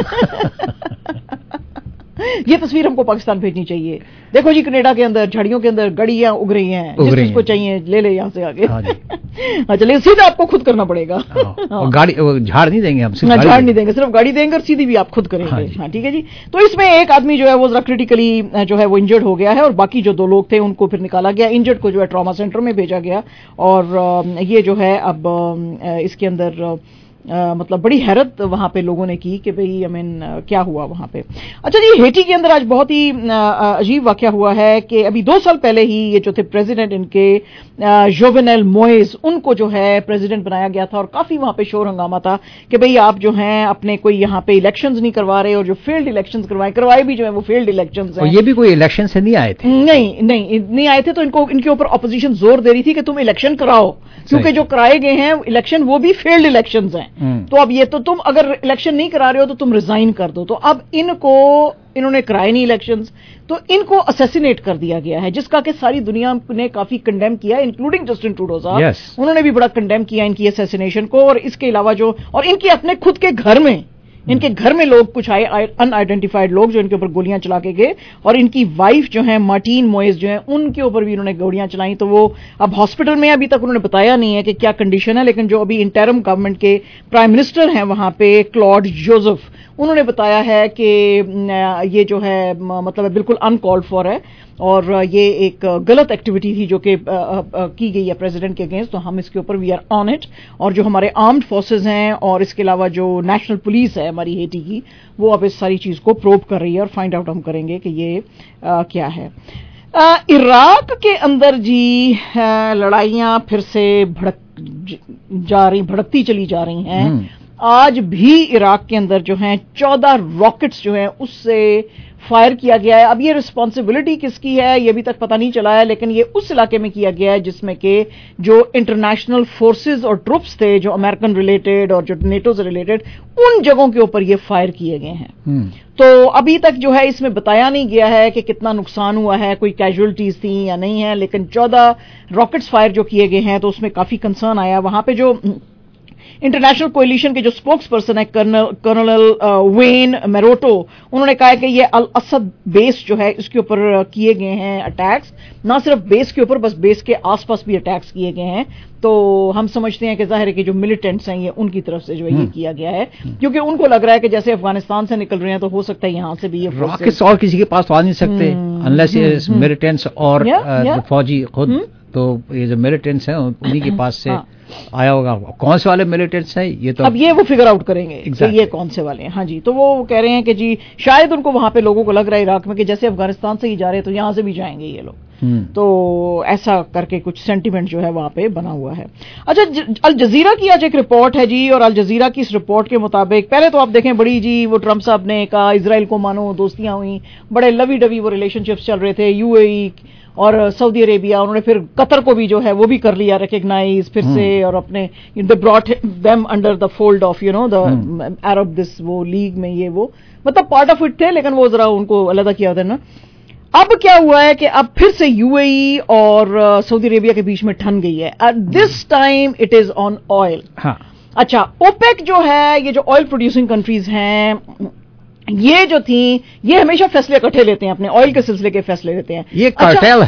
یہ تصویر ہم کو پاکستان بھیجنی چاہیے. دیکھو جی کینیڈا کے اندر جھاڑیوں کے اندر گاڑیاں اگ رہی ہیں, جس کو چاہیے لے لے یہاں سے آگے. ہاں چلیے, سیدھا آپ کو خود کرنا پڑے گا, گاڑی جھاڑ نہیں دیں گے ہم, جھاڑ نہیں دیں گے, صرف گاڑی دیں گے اور سیدھی بھی آپ خود کریں گے. ہاں ٹھیک ہے جی. تو اس میں ایک آدمی جو ہے وہ ذرا کریٹیکلی جو ہے وہ انجرڈ ہو گیا ہے, اور باقی جو 2 لوگ تھے ان کو پھر نکالا گیا. انجرڈ کو جو ہے ٹراما سینٹر میں بھیجا گیا, اور یہ جو ہے اب اس کے اندر مطلب بڑی حیرت وہاں پہ لوگوں نے کی کہ بھئی کیا ہوا وہاں پہ. اچھا جی, ہیٹی کے اندر آج بہت ہی عجیب واقعہ ہوا ہے کہ ابھی 2 سال پہلے ہی یہ جو تھے پریزیڈنٹ ان کے جوونیل موئز, ان کو جو ہے پریزیڈنٹ بنایا گیا تھا, اور کافی وہاں پہ شور ہنگامہ تھا کہ بھئی آپ جو ہیں اپنے کوئی یہاں پہ الیکشنز نہیں کروا رہے, اور جو فیلڈ الیکشنز کروائے بھی جو ہیں وہ فیلڈ الیکشنز ہیں. یہ بھی کوئی الیکشن سے نہیں آئے تھے, نہیں آئے تھے, تو ان کے اوپر اپوزیشن زور دے رہی تھی کہ تم الیکشن کراؤ, کیونکہ جو کرائے گئے ہیں الیکشن وہ بھی فیلڈ الیکشنز ہیں. تو اب یہ تو تم اگر الیکشن نہیں کرا رہے ہو تو تم ریزائن کر دو. تو اب انہوں نے کرائے نہیں الیکشنز, تو ان کو اسیسینیٹ کر دیا گیا ہے, جس کا کہ ساری دنیا نے کافی کنڈیم کیا, انکلوڈنگ جسٹن ٹروڈو صاحب. انہوں نے بھی بڑا کنڈیم کیا ان کی اسیسینیشن کو. اور اس کے علاوہ جو, اور ان کے اپنے خود کے گھر میں, ان کے گھر میں لوگ کچھ آئے ان آئیڈینٹیفائڈ لوگ جو ان کے اوپر گولیاں چلا کے گئے, اور ان کی وائف جو ہیں مارٹین موئز جو ہیں ان کے اوپر بھی انہوں نے گولیاں چلائیں. تو وہ اب ہاسپٹل میں, ابھی تک انہوں نے بتایا نہیں ہے کہ کیا کنڈیشن ہے, لیکن جو ابھی انٹرم گورنمنٹ کے پرائم منسٹر ہیں وہاں پہ کلاڈ جوزف, انہوں نے بتایا ہے کہ یہ جو ہے مطلب بالکل ان کالڈ فار ہے, اور یہ ایک غلط ایکٹیویٹی تھی جو کہ کی گئی ہے پریزیڈنٹ کے اگینسٹ. تو ہم اس کے اوپر وی آر آن اٹ, اور جو ہمارے آرمڈ فورسز ہیں اور اس کے علاوہ جو نیشنل پولیس ہے ہماری ہیٹی کی, وہ اب اس ساری چیز کو پروب کر رہی ہے, اور فائنڈ آؤٹ ہم کریں گے کہ یہ کیا ہے. عراق کے اندر جی لڑائیاں پھر سے بھڑکتی چلی جا رہی ہیں. آج بھی عراق کے اندر جو ہیں 14 راکٹس جو ہیں اس سے فائر کیا گیا ہے. اب یہ رسپانسبلٹی کس کی ہے یہ ابھی تک پتہ نہیں چلا ہے, لیکن یہ اس علاقے میں کیا گیا ہے جس میں کہ جو انٹرنیشنل فورسز اور ٹروپس تھے, جو امریکن ریلیٹڈ اور جو نیٹو سے ریلیٹڈ, ان جگہوں کے اوپر یہ فائر کیے گئے ہیں. تو ابھی تک جو ہے اس میں بتایا نہیں گیا ہے کہ کتنا نقصان ہوا ہے, کوئی کیجولٹیز تھیں یا نہیں ہے, لیکن 14 راکٹس فائر جو کیے گئے ہیں تو اس میں کافی کنسرن آیا. وہاں پہ جو انٹرنیشنل کولیشن کے جو اسپوکس پرسن ہے کرنل وین میروٹو, انہوں نے کہا ہے کہ یہ الاسد بیس جو ہے اس کے اوپر کیے گئے ہیں اٹیکس, نہ صرف بیس کے اوپر, بس بیس کے آس پاس بھی اٹیکس کیے گئے ہیں. تو ہم سمجھتے ہیں کہ ظاہر ہے کہ جو ملیٹنٹس ہیں یہ ان کی طرف سے جو ہے یہ کیا گیا ہے, کیونکہ ان کو لگ رہا ہے کہ جیسے افغانستان سے نکل رہے ہیں تو ہو سکتا ہے یہاں سے بھی یہ راکٹس اور کسی کے پاس تو آ نہیں سکتے انلیس ملیٹنٹس اور فوجی خود. تو یہ جو ملیٹنٹس ہیں انہی کے پاس سے آیا ہوگا. کون سے والے ملیٹنٹس ہیں یہ تو اب یہ وہ فگر آؤٹ کریں گے کہ یہ کون سے والے ہیں. ہاں جی, تو وہ کہہ رہے ہیں کہ جی شاید ان کو وہاں پہ لوگوں کو لگ رہا ہے عراق میں کہ جیسے افغانستان سے ہی جا رہے ہیں تو یہاں سے بھی جائیں گے یہ لوگ. تو ایسا کر کے کچھ سینٹیمنٹ جو ہے وہاں پہ بنا ہوا ہے. اچھا, الجزیرہ کی آج ایک رپورٹ ہے جی, اور الجزیرہ کی اس رپورٹ کے مطابق پہلے تو آپ دیکھیں بڑی جی وہ ٹرمپ صاحب نے کہا اسرائیل کو مانو, دوستیاں ہوئیں, بڑے لوی ڈوی وہ ریلیشن شپس چل رہے تھے, یو اے ای اور سعودی عربیہ. انہوں نے پھر قطر کو بھی جو ہے وہ بھی کر لیا ریکگنائز پھر سے, اور اپنے they brought them under the fold of the Arab this وہ لیگ میں, یہ وہ مطلب پارٹ آف اٹ تھے, لیکن وہ ذرا ان کو علیحدہ کیا ہوتا ہے نا. اب کیا ہوا ہے کہ اب پھر سے یو اے ای اور سعودی عربیہ کے بیچ میں ٹھن گئی ہے. This time it is on oil. اچھا, اوپیک جو ہے یہ جو آئل پروڈیوسنگ کنٹریز ہیں یہ جو تھیں یہ ہمیشہ فیصلے اکٹھے لیتے ہیں, اپنے آئل کے سلسلے کے فیصلے لیتے ہیں. یہ کارٹیل ہے,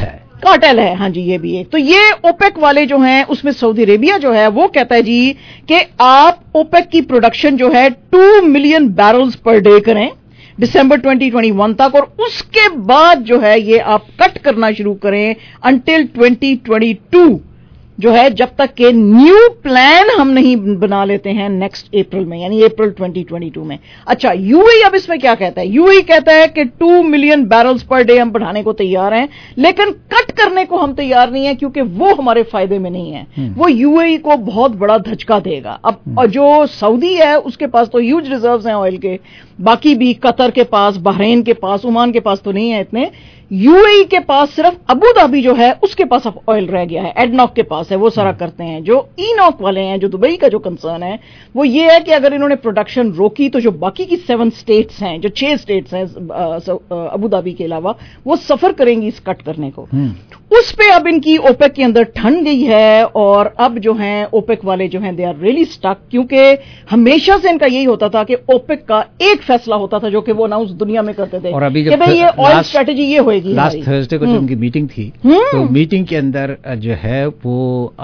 कार्टेल है, हाँ जी, ये भी एक। तो ये ओपेक वाले जो हैं उसमें सऊदी अरेबिया जो है वो कहता है जी कि आप ओपेक की प्रोडक्शन जो है 2 मिलियन बैरल्स पर डे करें दिसंबर 2021 तक, और उसके बाद जो है ये आप कट करना शुरू करें अंटिल 2022 जो है, जब तक के न्यू प्लान हम नहीं बना लेते हैं नेक्स्ट अप्रैल में, यानी अप्रैल 2022 में। अच्छा, यूएई अब इसमें क्या कहता है? यूएई कहता है कि 2 मिलियन बैरल्स पर डे हम बढ़ाने को तैयार हैं, लेकिन कट करने को हम तैयार नहीं है क्योंकि वो हमारे फायदे में नहीं है। वो यूएई को बहुत बड़ा धचका देगा। अब जो सऊदी है उसके पास तो ह्यूज रिजर्व्स हैं ऑयल के, बाकी भी कतर के पास, बहरीन के पास, ओमान के पास तो नहीं है इतने। यूएई के पास सिर्फ अबू धाबी जो है उसके पास अब ऑयल रह गया है, एडनॉक के पास है, वो सारा करते हैं। जो ईनॉक वाले हैं, जो दुबई का जो कंसर्न है वो ये है कि अगर इन्होंने प्रोडक्शन रोकी तो जो बाकी की 7 स्टेट्स हैं, जो 6 स्टेट्स हैं अबू धाबी के अलावा, वो सफर करेंगी इस कट करने को। उस पे अब इनकी ओपेक के अंदर ठंड गई है, और अब जो हैं ओपेक वाले जो हैं दे आर रियली स्टक, क्योंकि हमेशा से इनका यही होता था कि ओपेक का एक फैसला होता था जो कि वो अनाउंस दुनिया में करते थे, और अभी कि भाई ये ऑयल स्ट्रेटेजी ये होएगी। लास्ट थर्सडे को जो उनकी मीटिंग थी, तो मीटिंग के अंदर जो है वो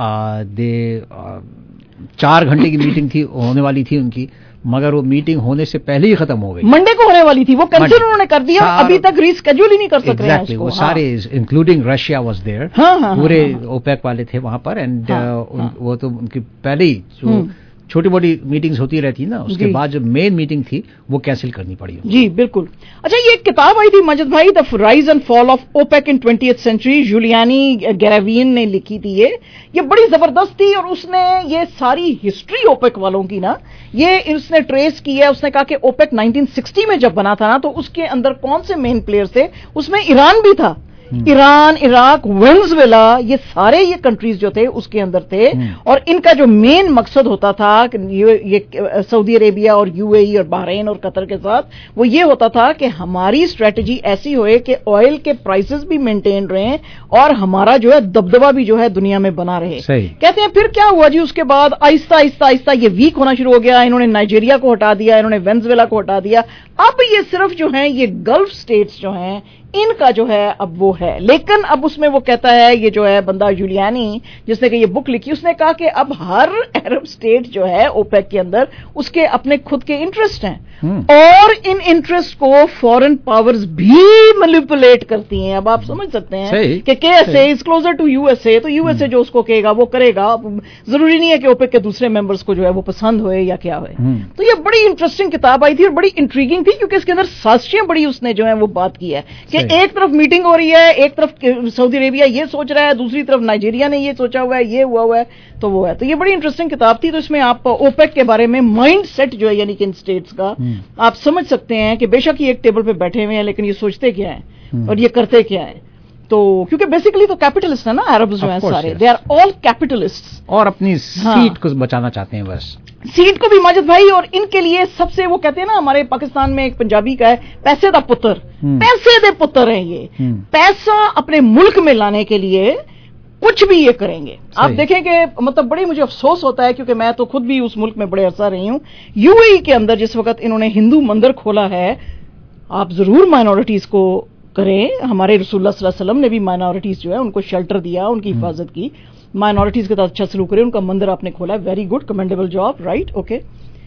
4 घंटे की मीटिंग थी, होने वाली थी उनकी, मगर वो मीटिंग होने से पहले ही खत्म हो गई। मंडे को होने वाली थी, वो कैंसिल उन्होंने कर दिया, अभी तक रीस्केड्यूल ही नहीं कर सक रहे हैं उसको। वो सारे इंक्लूडिंग रशिया वाज देयर, पूरे ओपेक वाले थे वहां पर, एंड वो तो उनकी पहले ही जो छोटी मोटी मीटिंग्स होती रहती ना, उसके बाद जो मेन मीटिंग थी वो कैंसिल करनी पड़ी। जी बिल्कुल। अच्छा, ये एक किताब आई थी माजिद भाई, the rise and fall of OPEC in 20th century, Giuliano Garavini ने लिखी थी। ये बड़ी जबरदस्त थी, और उसने ये सारी हिस्ट्री ओपेक वालों की ना, ये उसने ट्रेस की है। उसने कहा कि ओपेक 1960 में जब बना था ना, तो उसके अंदर कौन से मेन प्लेयर्स थे, उसमें ईरान भी था। ईरान, इराक, वेनेजुएला, ये सारे ये कंट्रीज जो थे उसके अंदर थे, और इनका जो मेन मकसद होता था कि ये सऊदी अरेबिया और यूएई और बहरीन और कतर के साथ, वो ये होता था कि हमारी स्ट्रेटजी ऐसी होए कि ऑयल के प्राइसेस भी मेंटेन रहे और हमारा जो है दबदबा भी जो है दुनिया में बना रहे। कहते हैं फिर क्या हुआ जी, उसके बाद आहिस्ता आहिस्ता आहिस्ता ये वीक होना शुरू हो गया। इन्होंने नाइजीरिया को हटा दिया, इन्होंने वेनेजुएला को हटा दिया। अब ये सिर्फ जो है ये गल्फ स्टेट्स जो हैं इनका जो है अब वो है। लेकिन अब उसमें वो कहता है, ये जो है बंदा जूलियानी जिसने कि ये बुक लिखी, उसने कहा कि अब हर अरब स्टेट जो है ओपेक के अंदर उसके अपने खुद के इंटरेस्ट हैं, और इन इंटरेस्ट को फॉरेन पावर्स भी मैनिपुलेट करती हैं। अब आप समझ सकते हैं कि KSA is closer to USA, तो यूएसए जो उसको कहेगा वो करेगा। जरूरी नहीं है कि ओपेक के दूसरे मेंबर्स को जो है वो पसंद होए या क्या होए। तो ये बड़ी इंटरेस्टिंग किताब आई थी और बड़ी इंट्रीगिंग थी, क्योंकि इसके अंदर साजिशें बड़ी उसने जो है वो बात की है कि एक तरफ मीटिंग हो रही है, एक तरफ सऊदी अरेबिया ये सोच रहा है, दूसरी तरफ नाइजीरिया ने ये सोचा हुआ है, ये हुआ हुआ है, तो वो है। तो ये बड़ी इंटरेस्टिंग किताब थी। तो इसमें आप ओपेक के बारे में माइंड सेट जो है यानी कि इन स्टेट्स का आप समझ सकते हैं कि बेशक ये एक टेबल पे बैठे हुए हैं, लेकिन ये सोचते क्या है और ये करते क्या है। तो क्योंकि बेसिकली तो कैपिटलिस्ट है ना अरब्स जो हैं सारे, दे आर ऑल कैपिटलिस्ट्स, और अपनी सीट को बचाना चाहते हैं बस, सीट को भी माजिद भाई। और इनके लिए सबसे वो कहते हैं ना, हमारे पाकिस्तान में एक पंजाबी का है, पैसे दा पुत्र, पैसे दे पुत्र हैं ये। पैसा अपने मुल्क में लाने के लिए कुछ भी ये करेंगे। आप देखेंगे, मतलब बड़ी मुझे अफसोस होता है क्योंकि मैं तो खुद भी उस मुल्क में बड़े अरसा रही हूं। यूएई के अंदर जिस वक्त इन्होंने हिंदू मंदिर खोला है, आप जरूर माइनॉरिटीज को करें। हमारे रसूलुल्लाह सल्लल्लाहु अलैहि वसल्लम ने भी माइनॉरिटीज जो है उनको शेल्टर दिया, उनकी हिफाजत की, माइनॉरिटीज के साथ अच्छा सलूक करें। उनका मंदिर आपने खोला है, very good, commendable job, right, okay.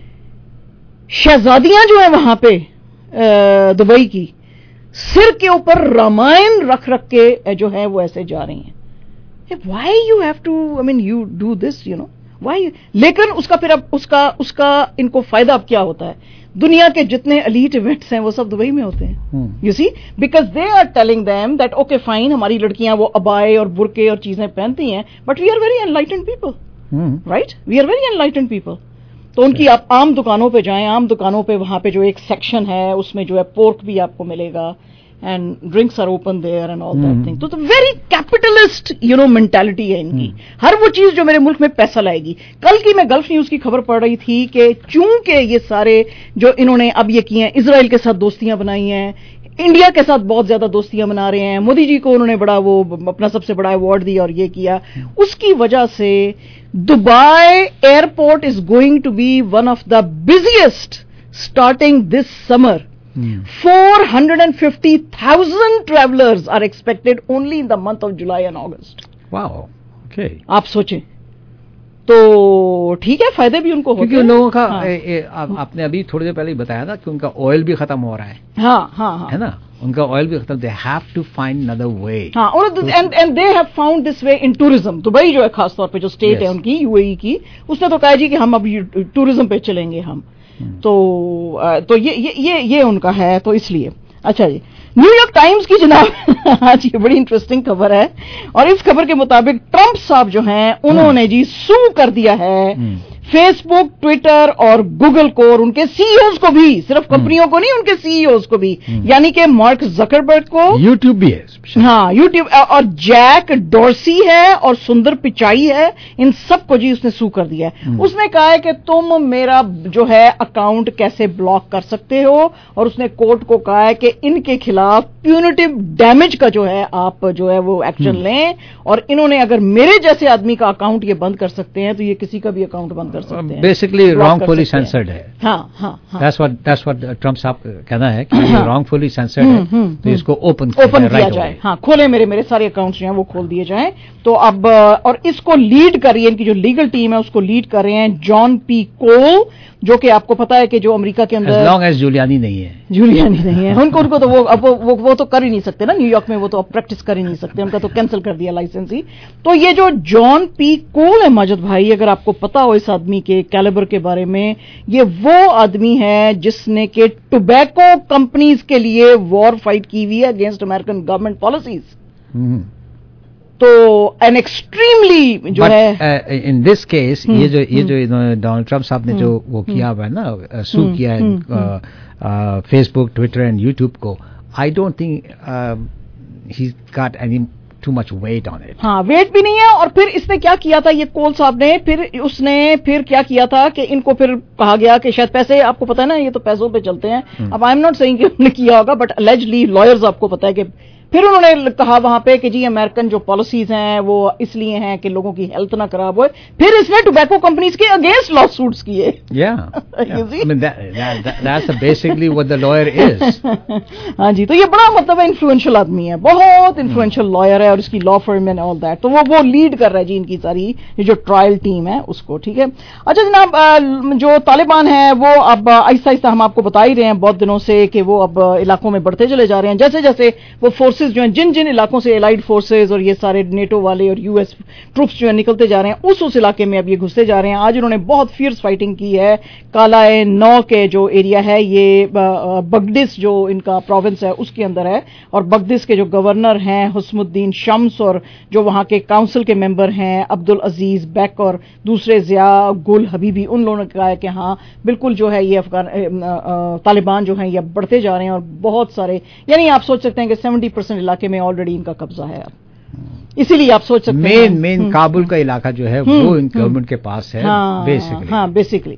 शहजादियां जो है वहां पे दुबई की, सिर के ऊपर रामायण रख रख के जो है वो ऐसे जा रही हैं। Why you have to, I mean, you do this, you know, why? लेकिन उसका फिर अब उसका इनको फायदा अब क्या होता है? दुनिया के जितने एलीट इवेंट्स हैं वो सब दुबई में होते हैं, you see, because they are telling them that okay fine, हमारी लड़कियां वो अबाए और बुरके और चीजें पहनती हैं, but we are very enlightened people, right? We are very enlightened people. तो उनकी आप आम दुकानों पे जाएं, आम दुकानों पे वहां पे जो एक सेक्शन है उसमें जो है पोर्क भी आपको मिलेगा, and drinks are open there and all that thing. तो very capitalist, you know, mentality है इनकी। हर वो चीज जो मेरे मुल्क में पैसा लाएगी। कल की मैं गल्फ न्यूज की खबर पढ़ रही थी कि चूंकि ये सारे जो इन्होंने अब ये किए हैं, इजराइल के साथ दोस्तियां बनाई हैं, इंडिया के साथ बहुत ज्यादा दोस्तियां बना रहे हैं, मोदी जी को उन्होंने बड़ा वो अपना सबसे बड़ा अवार्ड दिया और ये किया, उसकी वजह से Dubai airport is going to be one of the busiest starting this summer 450,000 travelers are expected only in the month of July and August. Wow. Okay. आप सोचें तो ठीक है, फायदे भी उनको होते हैं क्योंकि लोगों का आपने अभी थोड़ी देर पहले ही बताया था कि उनका ऑयल भी खत्म हो रहा है. हाँ है ना, उनका ऑयल भी खत्म. They have to find another way. हाँ, और and they have found this way in tourism. Dubai जो है खास तौर पे जो स्टेट है उनकी यूएई की, उसने तो कहा जी कि हम अब टूरिज्म पे चलेंगे हम. तो ये उनका है, तो इसलिए. अच्छा जी, न्यूयॉर्क टाइम्स की जनाब आज ये बड़ी इंटरेस्टिंग खबर है, और इस खबर के मुताबिक ट्रंप साहब जो हैं उन्होंने जी सू कर दिया है फेसबुक, ट्विटर और गूगल को, और उनके सीईओज को भी, सिर्फ कंपनियों को नहीं, उनके सीईओज को भी, यानी कि मार्क जकरबर्ग को, यूट्यूब भी है, हाँ यूट्यूब, और जैक डॉर्सी है और सुंदर पिचाई है, इन सबको जी उसने सू कर दिया है. उसने कहा है कि तुम मेरा जो है अकाउंट कैसे ब्लॉक कर सकते हो, और उसने कोर्ट को कहा है कि इनके खिलाफ प्यूनिटिव डैमेज का जो है आप जो है वो एक्शन लें, और इन्होंने अगर मेरे जैसे आदमी का अकाउंट ये बंद कर सकते हैं तो ये किसी का भी अकाउंट बंद कर सकते हैं. बेसिकली रॉन्गफुली सेंसर्ड है. हाँ. That's what ट्रम्प साहब कहना है कि रॉन्गफुली सेंसर्ड है, तो इसको ओपन किया जाए. हाँ, खोले, मेरे सारे अकाउंट्स जो हैं वो खोल दिए जाएं. तो अब और इसको लीड कर रही है, इनकी जो लीगल टीम है उसको लीड कर रहे हैं जॉन पी कोल, जो कि आपको पता है कि जो अमेरिका के अंदर, as long as जूलियानी नहीं है उनको तो वो तो कर ही नहीं सकते ना, न्यूयॉर्क में वो तो अब प्रैक्टिस कर ही नहीं सकते, उनका तो कैंसिल कर दिया लाइसेंस ही. तो ये जो जॉन पी कोल है माजिद भाई, अगर आपको पता हो इस आदमी के कैलिबर के बारे में, ये वो आदमी है जिसने के टोबैको कंपनीज के लिए वॉर फाइट की हुई है अगेंस्ट अमेरिकन गवर्नमेंट पॉलिसीज. तो एन एक्सट्रीमली जो है इन दिस केस ये जो डोनाल्ड ट्रम्प साहब ने जो वो किया हुआ है ना, सू किया है फेसबुक, ट्विटर एंड यूट्यूब को, I don't think he got any too much weight on it. हाँ, वेट भी नहीं है. और फिर इसने क्या किया था ये कोल साहब ने, फिर क्या किया था कि इनको फिर कहा गया कि शायद पैसे, आपको पता है ना ये तो पैसों पे चलते हैं. अब आई एम नॉट सेइंग कि उन्होंने किया होगा, बट अलेजली लॉयर्स आपको पता है कि फिर उन्होंने कहा वहां पे कि जी अमेरिकन जो पॉलिसीज हैं वो इसलिए हैं कि लोगों की हेल्थ ना खराब हो. फिर इसने टोबैको कंपनीज के अगेंस्ट लॉ सूट्स किए. That's basically what the lawyer is. हाँ जी, तो ये बड़ा मतलब इन्फ्लुएंशियल आदमी है, बहुत इन्फ्लुएंशियल लॉयर है, और इसकी law firm and all that. तो वो लीड कर रहा है जी इनकी सारी ये जो ट्रायल टीम है उसको. ठीक है. अच्छा जनाब, जो तालिबान है वो अब आहिस्ता आहिस्ता हम आपको बता ही रहे हैं बहुत दिनों से कि वो अब इलाकों में बढ़ते चले जा रहे हैं. जैसे जैसे वो फोर्सेज जो हैं, जिन इलाकों से एलाइड फोर्सेज और ये सारे नेटो वाले और यूएस ट्रूप्स जो है निकलते जा रहे हैं, उस इलाके में अब ये घुसते जा रहे हैं. आज उन्होंने बहुत फियर्स फाइटिंग की है. कालाए 9 के जो एरिया है, ये बगडिस जो इनका प्रोविंस है उसके अंदर है, और बगडिस के जो गवर्नर हैं हुस्मुद्दीन शम्स, और जो वहां के काउंसिल के मेंबर हैं अब्दुल अजीज बेक और दूसरे जिया गुल हबीबी, उन लोगों ने कहा है कि हाँ बिल्कुल जो है ये तालिबान जो है ये बढ़ते जा रहे हैं, और बहुत सारे, यानी आप सोच सकते हैं कि 70% इलाके में ऑलरेडी इनका कब्जा है अब. इसीलिए आप सोच सकते हैं मेन काबुल का इलाका जो है वो गवर्नमेंट के पास है बेसिकली.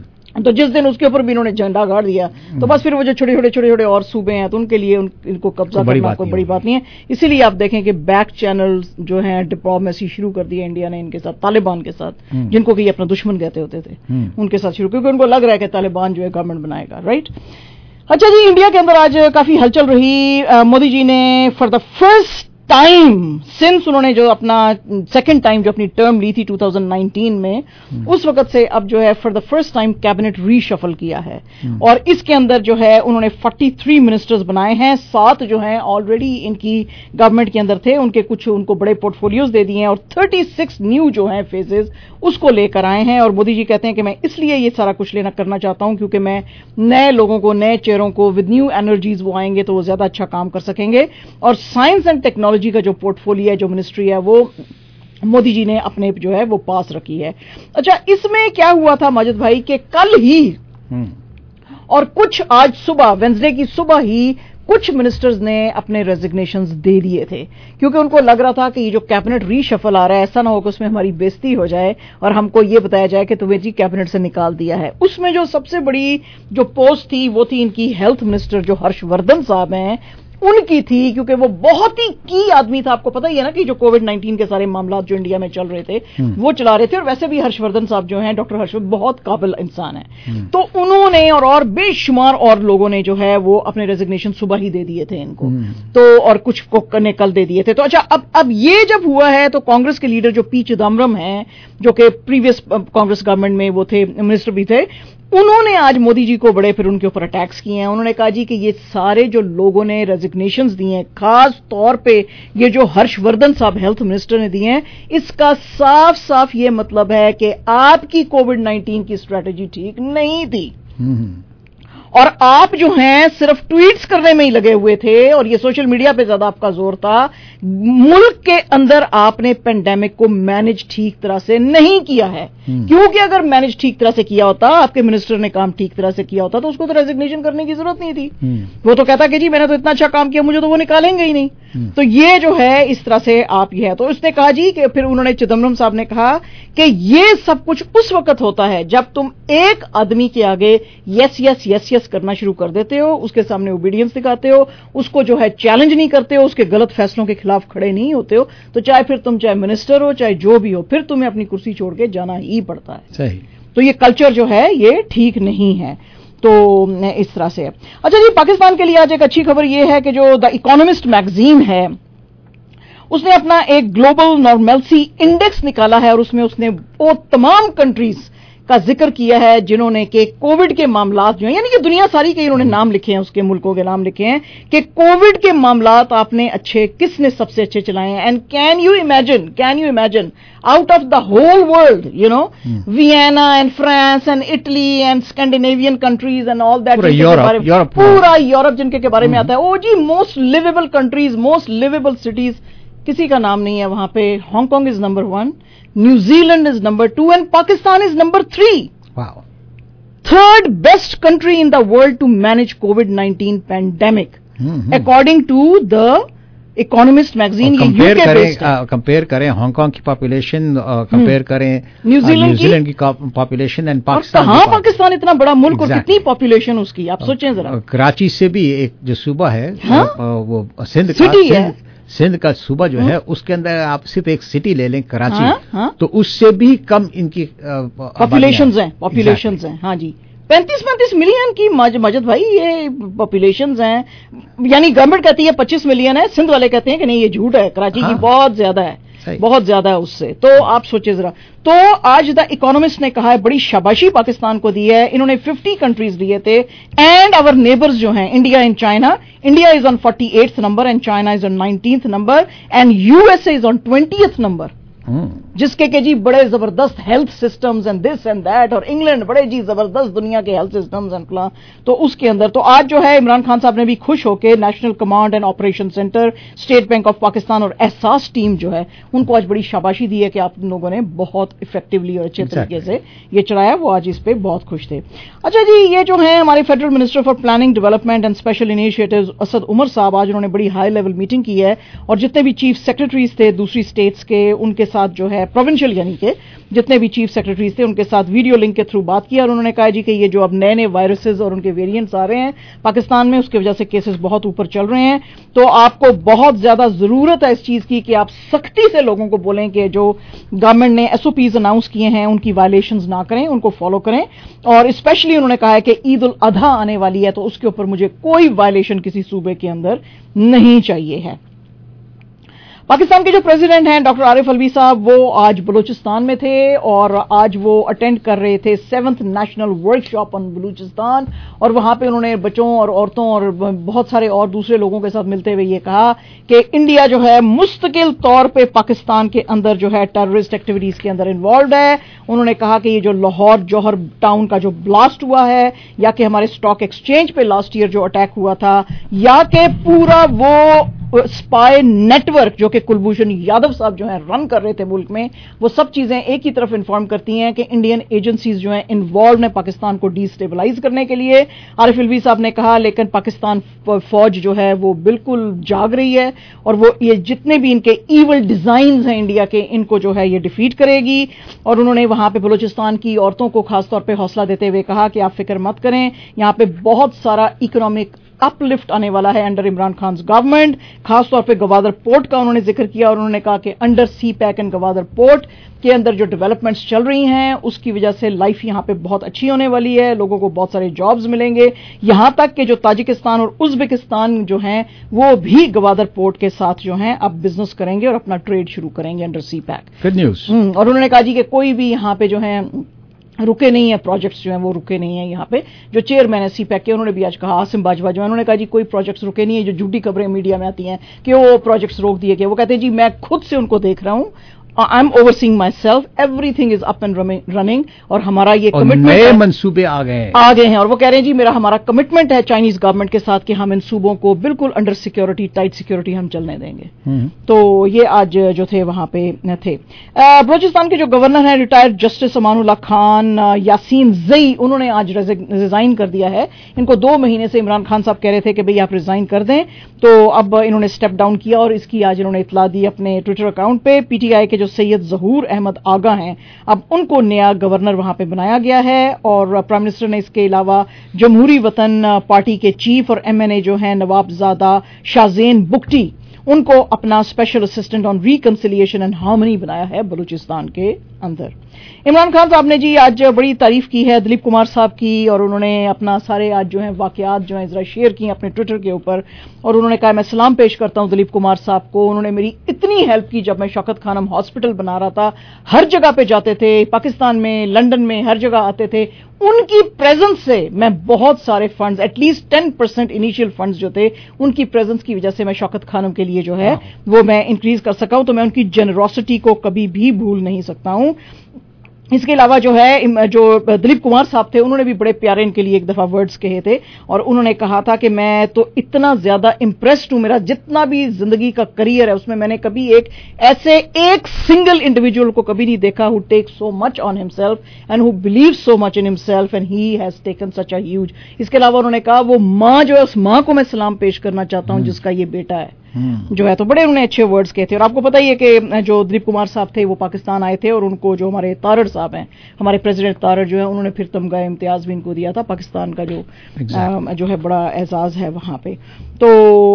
तो जिस दिन उसके ऊपर भी इन्होंने झंडा गाड़ दिया तो बस फिर वो जो छोटे छोटे और सूबे हैं तो उनके लिए इनको कब्जा करना कोई बड़ी बात नहीं है. इसीलिए आप देखें कि बैक चैनल जो है डिप्लोमेसी शुरू कर दी है इंडिया ने इनके साथ, तालिबान के साथ, जिनको कि ये अपना दुश्मन कहते होते थे, उनके साथ शुरू, क्योंकि उनको लग रहा है कि तालिबान जो है गवर्नमेंट बनाएगा. राइट. अच्छा जी, इंडिया के अंदर आज काफी हलचल रही. मोदी जी ने for the first time since उन्होंने जो अपना सेकंड टाइम जो अपनी टर्म ली थी 2019 में, उस वक्त से अब जो है for the first time cabinet reshuffle किया है. और इसके अंदर जो है उन्होंने 43 मिनिस्टर्स बनाए हैं. 7 जो हैं ऑलरेडी इनकी गवर्नमेंट के अंदर थे, उनको बड़े पोर्टफोलियोज दे दिए हैं, और 36 न्यू जो हैं फेजेस उसको लेकर आए हैं. और मोदी जी कहते हैं कि मैं इसलिए ये सारा कुछ करना चाहता हूं क्योंकि मैं नए लोगों को, नए चेहरों को विद न्यू एनर्जीज वो आएंगे तो वो ज्यादा अच्छा काम कर सकेंगे. और साइंस एंड टेक्नोलॉजी का जो पोर्टफोलियो है, जो मिनिस्ट्री है, वो मोदी जी ने अपने जो है वो पास रखी है. अच्छा, इसमें क्या हुआ था माजिद भाई कि कल ही और कुछ आज सुबह, वेंसडे की सुबह ही कुछ मिनिस्टर्स ने अपने रेजिग्नेशंस दे दिए थे, क्योंकि उनको लग रहा था कि ये जो कैबिनेट रीशफल आ रहा है ऐसा ना हो कि उसमें हमारी बेइज्जती हो जाए और हमको ये बताया जाए कि तुम्हें जी कैबिनेट से निकाल दिया है. उसमें जो सबसे बड़ी जो पोस्ट थी वो थी इनकी हेल्थ मिनिस्टर जो हर्षवर्धन साहब हैं. उनकी थी, क्योंकि वो बहुत ही की आदमी था। आपको पता ही है ना कि जो कोविड-19 के सारे मामला जो इंडिया में चल रहे थे वो चला रहे थे, और वैसे भी हर्षवर्धन साहब जो हैं, डॉक्टर हर्षवर्धन बहुत काबिल इंसान है। तो उन्होंने और बेशुमार और लोगों ने जो है वो अपने रेजिग्नेशन सुबह ही दे दिए थे इनको, तो और कुछ को ने कल दे दिए थे। तो अच्छा, अब ये जब हुआ है तो कांग्रेस के लीडर जो पी चिदम्बरम हैं, जो कि प्रीवियस कांग्रेस गवर्नमेंट में वो थे, मिनिस्टर भी थे, उन्होंने आज मोदी जी को बड़े फिर उनके ऊपर अटैक्स किए हैं। उन्होंने कहा जी कि ये सारे जो लोगों ने रेजिग्नेशंस दिए हैं, खास तौर पे ये जो हर्षवर्धन साहब हेल्थ मिनिस्टर ने दिए हैं, इसका साफ साफ ये मतलब है कि आपकी कोविड-19 की स्ट्रेटेजी ठीक नहीं थी, और आप जो हैं सिर्फ ट्वीट्स करने में ही लगे हुए थे, और ये सोशल मीडिया पे ज्यादा आपका जोर था। मुल्क के अंदर आपने पेंडेमिक को मैनेज ठीक तरह से नहीं किया है, क्योंकि अगर मैनेज ठीक तरह से किया होता, आपके मिनिस्टर ने काम ठीक तरह से किया होता, तो उसको तो रेजिग्नेशन करने की जरूरत नहीं थी। वो तो कहता कि जी मैंने तो इतना अच्छा काम किया, मुझे तो वो निकालेंगे ही नहीं। तो ये जो है इस तरह से आप ये है। तो उसने कहा जी कि फिर उन्होंने चिदम्बरम साहब ने कहा कि ये सब कुछ उस वक्त होता है जब तुम एक आदमी के आगे यस यस यस यस करना शुरू कर देते हो, उसके सामने ओबीडियंस दिखाते हो, उसको जो है चैलेंज नहीं करते हो, उसके गलत फैसलों के खिलाफ खड़े नहीं होते हो, तो चाहे फिर तुम चाहे मिनिस्टर हो चाहे जो भी हो, फिर तुम्हें अपनी कुर्सी छोड़ के जाना ही पड़ता है। सही। तो ये कल्चर जो है ये ठीक नहीं है। तो इस तरह से अच्छा जी, पाकिस्तान के लिए आज एक अच्छी खबर ये है कि जो द इकोनॉमिस्ट मैगजीन है उसने अपना एक ग्लोबल नॉर्मेल्सी इंडेक्स निकाला है, और उसमें उसने वो तमाम कंट्रीज का जिक्र किया है जिन्होंने के कोविड के मामलात जो है, यानी कि दुनिया सारी के इन्होंने नाम लिखे हैं, उसके मुल्कों के नाम लिखे हैं कि कोविड के मामलात आपने अच्छे किसने सबसे अच्छे चलाए हैं। And can you imagine out of the whole world, you know, Vienna and France and Italy and Scandinavian countries and all that, पूरा यूरोप जिनके के बारे में आता है, ओ जी, most livable countries, most livable cities, किसी का नाम नहीं है वहां पे। Hong Kong is number 1, New Zealand is number 2 and Pakistan is number 3। Wow. Third best country in the world to manage COVID-19 pandemic, according to the Economist magazine। Compare करें Hong Kong की population, compare करें न्यूजीलैंड की पॉपुलेशन एंड पाकिस्तान। कहाँ पाकिस्तान इतना बड़ा मुल्क और कितनी पॉपुलेशन उसकी, आप सोचें जरा। कराची से भी एक जो सूबा है, वो सिंध सिटी है, सिंध का सूबा जो है, उसके अंदर आप सिर्फ एक सिटी ले लें कराची, तो उससे भी कम इनकी पॉपुलेशंस हैं। हाँ जी, 35 मिलियन की मजद भाई ये पॉपुलेशंस हैं। यानी गवर्नमेंट कहती है 25 मिलियन है, सिंध वाले कहते हैं कि नहीं ये झूठ है, कराची की बहुत ज्यादा है, बहुत ज्यादा है उससे। तो आप सोचिए जरा। तो आज द इकोनॉमिस्ट ने कहा है, बड़ी शाबाशी पाकिस्तान को दी है, इन्होंने 50 कंट्रीज दिए थे, एंड आवर नेबर्स जो हैं, India and China, India is on 48th number and China is on 19th number and USA is on 20th number, जिसके के जी बड़े जबरदस्त health systems and this and that, और इंग्लैंड बड़े जी जबरदस्त दुनिया के हेल्थ सिस्टम्स एंड प्लान। तो उसके अंदर तो आज जो है इमरान खान साहब ने भी खुश होकर national command and operation centre, state bank of Pakistan और एहसास टीम जो है उनको आज बड़ी शाबाशी दी है कि आप लोगों ने बहुत इफेक्टिवली और अच्छे तरीके से ये चलाया। वो आज इस पे बहुत खुश थे। अच्छा जी, ये जो है हमारे federal minister for planning development and special initiatives Asad Umar साहब, आज उन्होंने बड़ी हाई लेवल मीटिंग की है, और जितने भी चीफ सेक्रेटरीज थे दूसरी स्टेट्स के, उनके साथ जो है प्रोविंशियल यानी कि जितने भी चीफ सेक्रेटरीज थे उनके साथ वीडियो लिंक के थ्रू बात किया, और उन्होंने कहा जी कि ये जो अब नए नए वायरसेस और उनके वेरिएंट्स आ रहे हैं पाकिस्तान में, उसकी वजह से केसेस बहुत ऊपर चल रहे हैं, तो आपको बहुत ज्यादा जरूरत है इस चीज की कि आप सख्ती से लोगों को बोलें कि जो गवर्नमेंट ने एसओपीज अनाउंस किए हैं उनकी वायलेशंस ना करें, उनको फॉलो करें। और स्पेशली उन्होंने कहा है कि ईद उल अधा आने वाली है, तो उसके ऊपर मुझे कोई वायलेशन किसी सूबे के अंदर नहीं चाहिए है। पाकिस्तान के जो प्रेसिडेंट हैं डॉक्टर आरिफ अलवी साहब, वो आज बलूचिस्तान में थे, और आज वो अटेंड कर रहे थे 7th national workshop on Balochistan, और वहां पे उन्होंने बच्चों और औरतों और बहुत सारे और दूसरे लोगों के साथ मिलते हुए ये कहा कि इंडिया जो है मुस्तकिल तौर पे पाकिस्तान के अंदर जो है टेररिस्ट एक्टिविटीज के अंदर इन्वॉल्व है। उन्होंने कहा कि ये जो लाहौर जौहर टाउन का जो ब्लास्ट हुआ है, या कि हमारे स्टॉक एक्सचेंज पे लास्ट ईयर जो अटैक हुआ था, या कि पूरा वो स्पाई नेटवर्क जो कि कुलभूषण यादव साहब जो है रन कर रहे थे मुल्क में, वो सब चीजें एक ही तरफ इन्फॉर्म करती हैं कि इंडियन एजेंसीज जो हैं इन्वॉल्व हैं पाकिस्तान को डिस्टेबलाइज करने के लिए। आरिफ अलवी साहब ने कहा लेकिन पाकिस्तान फौज जो है वो बिल्कुल जाग रही है, और वो ये जितने भी इनके ईवल डिजाइन्स हैं इंडिया के, इनको जो है ये डिफीट करेगी। और उन्होंने वहां पे बलूचिस्तान की औरतों को खासतौर पर हौसला देते हुए कहा कि आप फिक्र मत करें, यहाँ पे बहुत सारा इकोनॉमिक अपलिफ्ट आने वाला है अंडर इमरान खान गवर्नमेंट। खासतौर पे गवादर पोर्ट का उन्होंने जिक्र किया और उन्होंने कहा कि अंडर सी पैक एंड गवादर पोर्ट के अंदर जो डेवलपमेंट्स चल रही हैं उसकी वजह से लाइफ यहां पे बहुत अच्छी होने वाली है, लोगों को बहुत सारे जॉब्स मिलेंगे। यहां तक कि जो ताजिकिस्तान और उज्बेकिस्तान जो हैं वो भी गवादर पोर्ट के साथ जो हैं अब बिजनेस करेंगे और अपना ट्रेड शुरू करेंगे under CPEC. Good news. और उन्होंने कहा जी कि कोई भी यहां पे जो है रुके नहीं है, प्रोजेक्ट्स जो हैं वो रुके नहीं है यहाँ पे। जो चेयरमैन है सीपैक के उन्होंने भी आज कहा, आसिम बाजवा जो है उन्होंने कहा जी कोई प्रोजेक्ट्स रुके नहीं है। जो झूठी खबरें मीडिया में आती हैं कि वो प्रोजेक्ट्स रोक दिए गए, वो कहते हैं जी मैं खुद से उनको देख रहा हूं, I am overseeing myself, everything is up and running और हमारा ये कमिटमेंट नए मंसूबे आ गए हैं। और वो कह रहे हैं जी मेरा हमारा कमिटमेंट है चाइनीज गवर्नमेंट के साथ कि हम इन सूबों को बिल्कुल अंडर सिक्योरिटी, टाइट सिक्योरिटी हम चलने देंगे। तो ये आज जो थे वहां पे थे। बलूचिस्तान के जो गवर्नर हैं retired justice Amanullah Khan Yasinzai, उन्होंने आज रिजाइन कर दिया है। इनको 2 महीने से इमरान खान साहब कह रहे थे कि भाई आप रिजाइन कर दें, तो अब इन्होंने स्टेप डाउन किया और इसकी आज इन्होंने इतला दी अपने ट्विटर अकाउंट पे। पीटीआई के जो सैयद जहूर अहमद आगा हैं अब उनको नया गवर्नर वहां पे बनाया गया है और प्राइम मिनिस्टर ने इसके अलावा जमहूरी वतन पार्टी के चीफ और एमएनए जो हैं नवाबजादा शाहजेन बुगटी, उनको अपना special assistant on reconciliation and harmony बनाया है बलूचिस्तान के अंदर। इमरान खान साहब ने जी आज बड़ी तारीफ की है दिलीप कुमार साहब की और उन्होंने अपना सारे आज जो है वाकयात जो है जरा शेयर किए अपने ट्विटर के ऊपर और उन्होंने कहा मैं सलाम पेश करता हूं दिलीप कुमार साहब को, उन्होंने मेरी इतनी हेल्प की जब मैं शौकत खानम हॉस्पिटल बना रहा था, हर जगह पे जाते थे, पाकिस्तान में, लंदन में, हर जगह आते थे, उनकी प्रेजेंस से मैं बहुत सारे फंड्स, एटलीस्ट 10% इनिशियल फंड्स जो थे उनकी प्रेजेंस की वजह से मैं शौकत खानम के लिए जो है वो मैं इंक्रीज कर सका हूं, तो मैं उनकी जेनरोसिटी को कभी भी भूल नहीं सकता हूं। इसके अलावा जो है जो दिलीप कुमार साहब थे उन्होंने भी बड़े प्यारे इनके लिए एक दफा वर्ड्स कहे थे और उन्होंने कहा था कि मैं तो इतना ज्यादा इंप्रेस्ड हूं, मेरा जितना भी जिंदगी का करियर है उसमें मैंने कभी एक सिंगल इंडिविजुअल को कभी नहीं देखा who take so much on himself and who believe so much in himself and he has taken such a huge. इसके अलावा उन्होंने कहा वो मां जो है उस मां को मैं सलाम पेश करना चाहता हूं जिसका ये बेटा है जो है, तो बड़े उन्होंने अच्छे वर्ड्स कहे थे। और आपको पता ही है कि जो दिलीप कुमार साहब थे वो पाकिस्तान आए थे और उनको जो हमारे तारड़ साहब हैं, हमारे प्रेसिडेंट तारड़ जो है, उन्होंने फिर तमगा इम्तियाज भी इनको दिया था, पाकिस्तान का जो है बड़ा एजाज है वहां पे। तो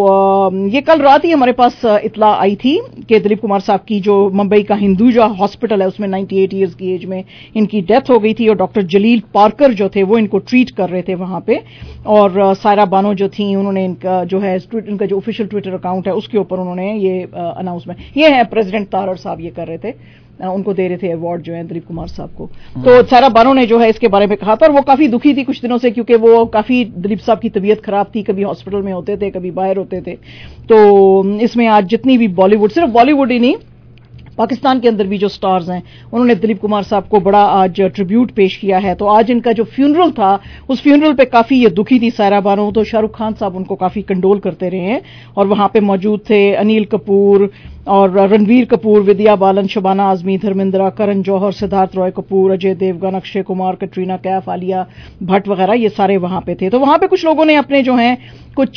ये कल रात ही हमारे पास इतला आई थी कि दिलीप कुमार साहब की जो मुंबई का हिंदूजा हॉस्पिटल है उसमें 98 ईयर्स की एज में इनकी डेथ हो गई थी और डॉक्टर जलील पार्कर जो थे वो इनको ट्रीट कर रहे थे वहां पे। और सायरा बानो जो थी उन्होंने इनका जो है इनका जो ऑफिशियल ट्विटर अकाउंट है उसके ऊपर उन्होंने ये अनाउंसमेंट, ये है प्रेसिडेंट तारड़ साहब ये कर रहे थे, उनको दे रहे थे अवार्ड जो है दिलीप कुमार साहब को। तो सायरा बानो ने जो है इसके बारे में कहा था और वो काफी दुखी थी कुछ दिनों से क्योंकि वो काफी दिलीप साहब की तबीयत खराब थी, कभी हॉस्पिटल में होते थे कभी बाहर होते थे। तो इसमें आज जितनी भी बॉलीवुड, सिर्फ बॉलीवुड ही नहीं पाकिस्तान के अंदर भी जो स्टार्स हैं उन्होंने दिलीप कुमार साहब को बड़ा आज ट्रिब्यूट पेश किया है। तो आज इनका जो फ्यूनरल था उस फ्यूनरल पे काफी ये दुखी थी सायरा बानो, तो शाहरुख खान साहब उनको काफी कंडोल करते रहे हैं और वहां पे मौजूद थे अनिल कपूर और रणवीर कपूर, विद्या बालन, शबाना आजमी, धर्मेंद्र, करण जौहर, सिद्धार्थ रॉय कपूर, अजय देवगन, अक्षय कुमार, कटरीना कैफ, आलिया भट्ट वगैरह ये सारे वहां पे थे। तो वहां पे कुछ लोगों ने अपने जो हैं कुछ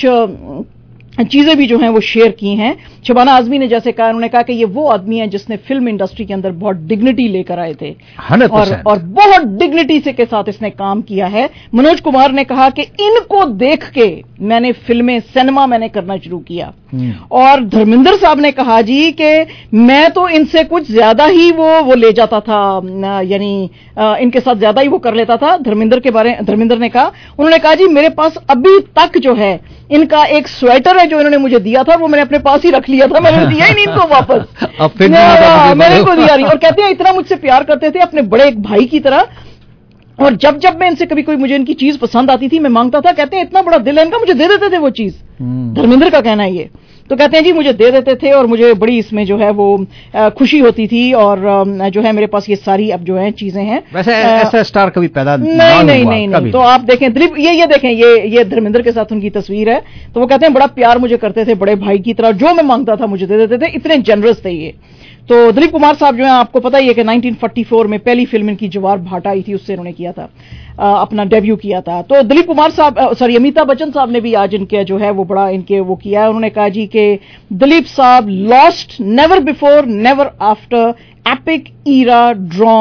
चीजें भी जो हैं वो शेयर की हैं। शबाना आजमी ने जैसे कहा, उन्होंने कहा कि ये वो आदमी है जिसने फिल्म इंडस्ट्री के अंदर बहुत डिग्निटी लेकर आए थे और बहुत डिग्निटी से के साथ इसने काम किया है। मनोज कुमार ने कहा कि इनको देख के मैंने फिल्में, सिनेमा मैंने करना शुरू किया। और धर्मेंद्र साहब ने कहा जी कि मैं तो इनसे कुछ ज्यादा ही वो ले जाता था, यानी इनके साथ ज्यादा ही वो कर लेता था। धर्मेंद्र ने कहा, उन्होंने कहा जी मेरे पास अभी तक जो है इनका एक स्वेटर है जो इन्होंने मुझे दिया था वो मैंने अपने पास ही रख लिया था, मैंने दिया ही नहीं इनको वापस, मैंने इनको दिया नहीं। और कहते हैं इतना मुझसे प्यार करते थे अपने बड़े एक भाई की तरह, और जब जब मैं इनसे कभी कोई मुझे इनकी चीज पसंद आती थी मैं मांगता था, कहते हैं इतना बड़ा दिल है इनका, मुझे दे देते थे वो चीज। धर्मेंद्र का कहना है ये। तो कहते हैं जी मुझे दे देते थे और मुझे बड़ी इसमें जो है वो खुशी होती थी और जो है मेरे पास ये सारी अब जो है चीजें हैं। वैसे ऐसा स्टार कभी पैदा नहीं। तो आप देखें दिलीप, ये देखें ये धर्मेंद्र के साथ उनकी तस्वीर है। तो वो कहते हैं बड़ा प्यार मुझे करते थे, बड़े भाई की तरह, जो मैं मांगता था मुझे दे देते थे, इतने जनरस थे ये। तो दिलीप कुमार साहब जो है आपको पता ही है कि 1944 में पहली फिल्म इनकी जवार भाटा आई थी, उससे इन्होंने किया था अपना डेब्यू किया था। तो दिलीप कुमार साहब अमिताभ बच्चन साहब ने भी आज इनके जो है वो बड़ा इनके वो किया है। उन्होंने कहा जी कि दिलीप साहब lost never before never after epic era drawn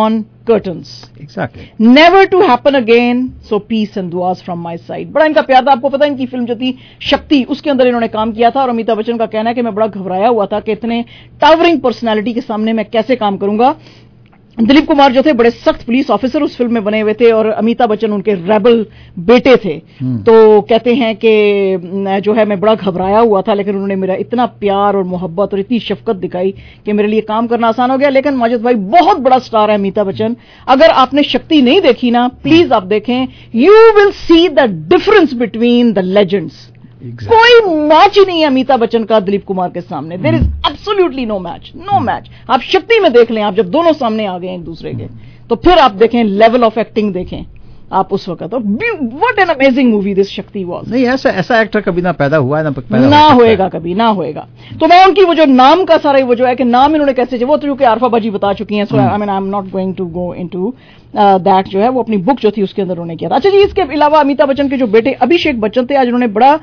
curtains. Exactly. Never to happen again. So peace and duas from my side. बड़ा इनका प्यार था. आपको पता है इनकी फिल्म जो थी शक्ति, उसके अंदर इन्होंने काम किया था और अमिताभ बच्चन का कहना है कि मैं बड़ा घबराया हुआ था कि इतने टावरिंग पर्सनालिटी के सामने मैं कैसे काम करूंगा. दिलीप कुमार जो थे बड़े सख्त पुलिस ऑफिसर उस फिल्म में बने हुए थे और अमिताभ बच्चन उनके रेबल बेटे थे. तो कहते हैं कि जो है मैं बड़ा घबराया हुआ था, लेकिन उन्होंने मेरा इतना प्यार और मोहब्बत और इतनी शफकत दिखाई कि मेरे लिए काम करना आसान हो गया. लेकिन माजिद भाई बहुत बड़ा स्टार है अमिताभ बच्चन. अगर आपने शक्ति नहीं देखी ना, प्लीज आप देखें. You will see the difference between the legends. कोई मैच ही नहीं है अमिताभ बच्चन का दिलीप कुमार के सामने. There is absolutely no match, no match. आप शक्ति में देख लें, आप जब दोनों सामने आ गए एक दूसरे के, तो फिर आप देखें लेवल ऑफ एक्टिंग देखें आप उस वक्त. What an amazing movie this Shakti was. नहीं, ऐसा एक्टर कभी ना पैदा हुआ है ना होएगा कभी, ना होएगा. तो मैं उनकी वो जो नाम का सारा वो जो है कि नाम इन्होंने कैसे, वो तो आरफा बाजी बता चुकी हैं. So I mean I am not going to go into that. जो है वो अपनी बुक जो थी उसके अंदर उन्होंने किया था. अच्छा जी, इसके अलावा अमिताभ बच्चन के जो बेटे अभिषेक बच्चन थे, आज उन्होंने बड़ा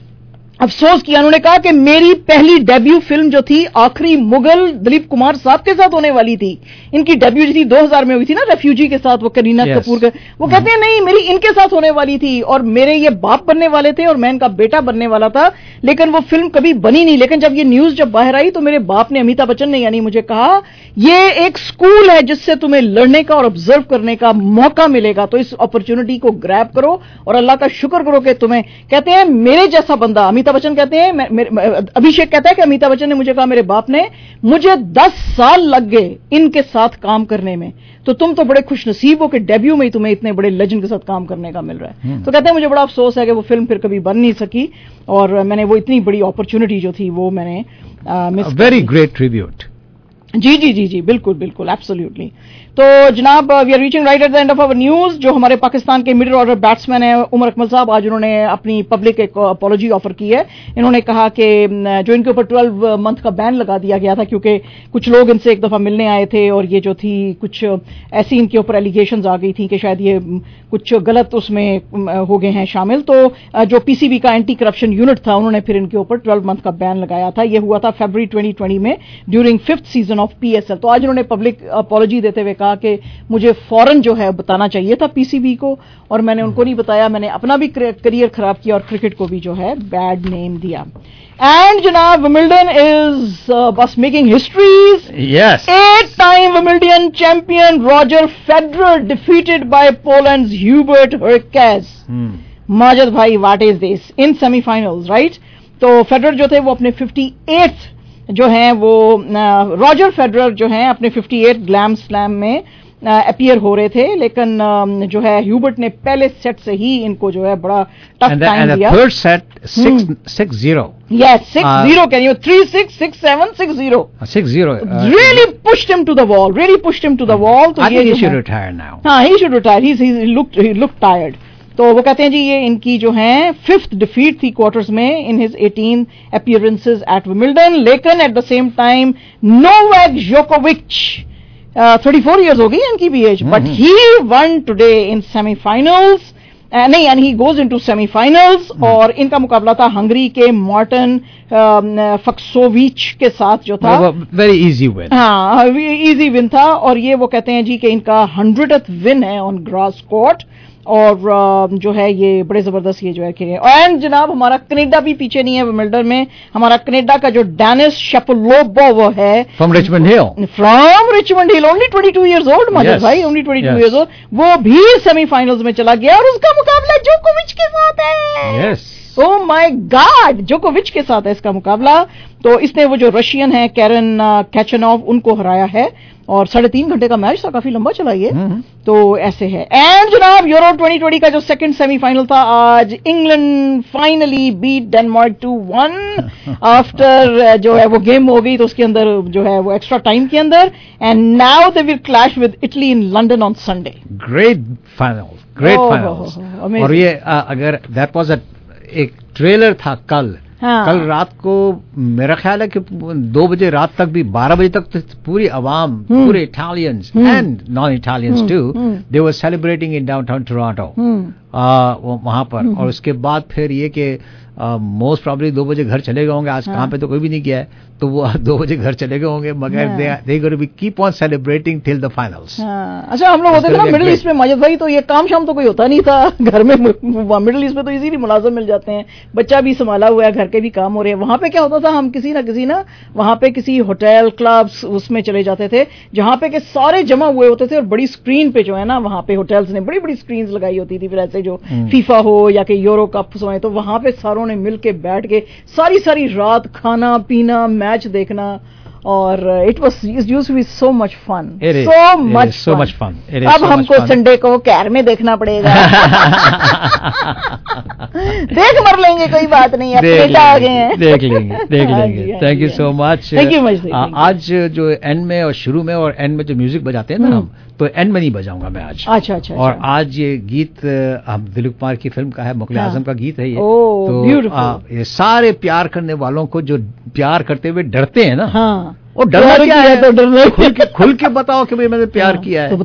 अफसोस किया. उन्होंने कहा कि मेरी पहली डेब्यू फिल्म जो थी आखिरी मुगल दिलीप कुमार साहब के साथ होने वाली थी. इनकी डेब्यू जो थी 2000 में हुई थी ना, रेफ्यूजी के साथ, वो करीना कपूर के. वो कहते हैं नहीं, मेरी इनके साथ होने वाली थी और मेरे ये बाप बनने वाले थे और मैं इनका बेटा बनने वाला था, लेकिन वो फिल्म कभी बनी नहीं. लेकिन जब ये न्यूज जब बाहर आई तो मेरे बाप ने, अमिताभ बच्चन ने यानी, मुझे कहा ये एक स्कूल है जिससे तुम्हें लड़ने का और ऑब्जर्व करने का मौका मिलेगा, तो इस अपॉर्चुनिटी को ग्रैब करो और अल्लाह का शुक्र करो कि तुम्हें. कहते हैं मेरे जैसा बंदा, अमिताभ बच्चन कहते हैं, अभिषेक कहता है कि अमिताभ बच्चन ने मुझे कहा, मेरे बाप ने, मुझे 10 साल लग गए इनके साथ काम करने में, तो तुम तो बड़े खुशनसीब हो कि डेब्यू में ही तुम्हें इतने बड़े लेजेंड के साथ काम करने का मिल रहा है. तो कहते हैं मुझे बड़ा अफसोस है कि वो फिल्म फिर कभी बन नहीं सकी और मैंने वो इतनी बड़ी अपॉर्चुनिटी जो थी वो मैंने मिस. Very great tribute. जी जी जी जी, बिल्कुल बिल्कुल, एब्सोल्युटली. तो जनाब, we are reaching right at the end of our news. जो हमारे पाकिस्तान के मिडिल ऑर्डर बैट्समैन है उमर अकमल साहब, आज उन्होंने अपनी पब्लिक एक अपॉलॉजी ऑफर की है. इन्होंने कहा कि जो इनके ऊपर 12 मंथ का बैन लगा दिया गया था क्योंकि कुछ लोग इनसे एक दफा मिलने आए थे और ये जो थी कुछ ऐसी इनके ऊपर एलिगेशंस आ गई थी कि शायद ये कुछ गलत उसमें हो गए हैं शामिल. तो जो पीसीबी का एंटी करप्शन यूनिट था उन्होंने फिर इनके ऊपर 12 मंथ का बैन लगाया था. ये हुआ था फरवरी 2020 में during 5th season of PSL. तो आज उन्होंने पब्लिक अपॉलॉजी देते हुए कहा कि मुझे फौरन जो है बताना चाहिए था पीसीबी को और मैंने उनको नहीं बताया. मैंने अपना भी करियर खराब किया और क्रिकेट को भी जो है बैड नेम दिया. एंड जनाब, विमिल्डन इज बस making histories. Yes. 8-time Wimbledon champion Roger Federer defeated by Poland's Hubert Hurkacz. Majid भाई, what is this? In semifinals, right? तो फेडरर जो थे वो अपने 58th जो हैं वो रॉजर फेडरर जो हैं अपने 58th ग्लैम स्लैम में अपीयर हो रहे थे, लेकिन जो है ह्यूबर्ट ने पहले सेट से ही इनको जो है बड़ा टफ टाइम दिया. Third set 6-0. Yes, 6-0. Can you 3-6, 6-7, 6-0? 6-0. Really pushed him to the wall. Really pushed him to the wall. I think he should retire now. हाँ, he should retire. He looked tired. तो वो कहते हैं जी ये इनकी जो है 5th डिफीट थी क्वार्टर्स में in his 18 appearances at Wimbledon. लेकिन at the same time Novak जोकोविच, 34 इयर्स हो गई इनकी भी age, but he won today in semifinals. नहीं, and he goes into semifinals. और इनका मुकाबला था हंगरी के मार्टिन फक्सोविच के साथ जो था. Very easy win. हाँ, इजी विन था. और ये वो कहते हैं जी कि इनका 100th विन है ऑन ग्रास कोर्ट और जो है ये बड़े जबरदस्त ये जो है खेले. एंड जनाब, हमारा कनाडा भी पीछे नहीं है विमिल्डन में. हमारा कनाडा का जो डेनिस शेपोलोव है from Richmond Hill, only 22 years old, Majid भाई, ओनली 22 years old, वो भी सेमीफाइनल्स में चला गया और उसका मुकाबला जोकोविच के साथ है. ओह माय गॉड, जोकोविच के साथ है इसका मुकाबला. तो इसने वो जो रशियन है कैरन कैचनोव उनको हराया है और 3.5 घंटे का मैच था, काफी लंबा चला ये. तो ऐसे है. एंड जनाब, यूरो 2020 का जो सेकंड सेमीफाइनल था, आज England finally beat Denmark 2-1 after जो है वो गेम हो गई तो उसके अंदर जो है वो एक्स्ट्रा टाइम के अंदर. And now they will clash with Italy in London on Sunday. Great final. और ये अगर दैट वाज एक ट्रेलर था कल रात को, मेरा ख्याल है कि 2 बजे रात तक भी, 12 बजे तक पूरी आवाम, पूरे Italians and non Italians too, they were celebrating in downtown Toronto. वहाँ पर। और उसके बाद फिर ये कि मोस्ट प्रॉब्ली 2 बजे घर चले गए होंगे, आज काम पे तो कोई भी नहीं गया है, तो वो 2 बजे घर चले गए होंगे, मगर they going to be keep on celebrating till the finals. अच्छा, हम लोग होते थे ना मिडिल ईस्ट में माजिद भाई, तो ये काम शाम तो कोई होता नहीं था घर में, मिडिल ईस्ट में तो इजीली मुलाजिम मिल जाते हैं, बच्चा भी संभाला हुआ है, घर के भी काम हो रहे हैं। वहां पे क्या होता था, हम किसी ना वहां पे किसी होटल क्लब्स उसमें चले जाते थे जहां पे के सारे जमा हुए होते थे, और बड़ी स्क्रीन पे जो है ना वहां पे होटल्स ने बड़ी बड़ी स्क्रीन लगाई होती थी, फिर ऐसे जो फीफा हो या कि यूरो कप हो, तो वहां पे सारों ने मिल के बैठ के सारी रात खाना पीना मैच देखना, और it was used to be so much fun, so much fun. अब हमको संडे को कैर में देखना पड़ेगा देख मर लेंगे, कोई बात नहीं, अब बेटा आ गए हैं, देख लेंगे। Thank you so much, thank you much. आज जो एंड में और शुरू में और एंड में जो म्यूजिक बजाते हैं ना हम, तो एंड में नहीं बजाऊंगा मैं आज। अच्छा। और आज ये गीत हम दिलीप कुमार की फिल्म का है, मुगल आजम का गीत है ये। तो ये सारे प्यार करने वालों को जो प्यार करते हुए डरते हैं ना, और डरना क्या है, तो खुल के बताओ कि भाई मैंने प्यार किया है।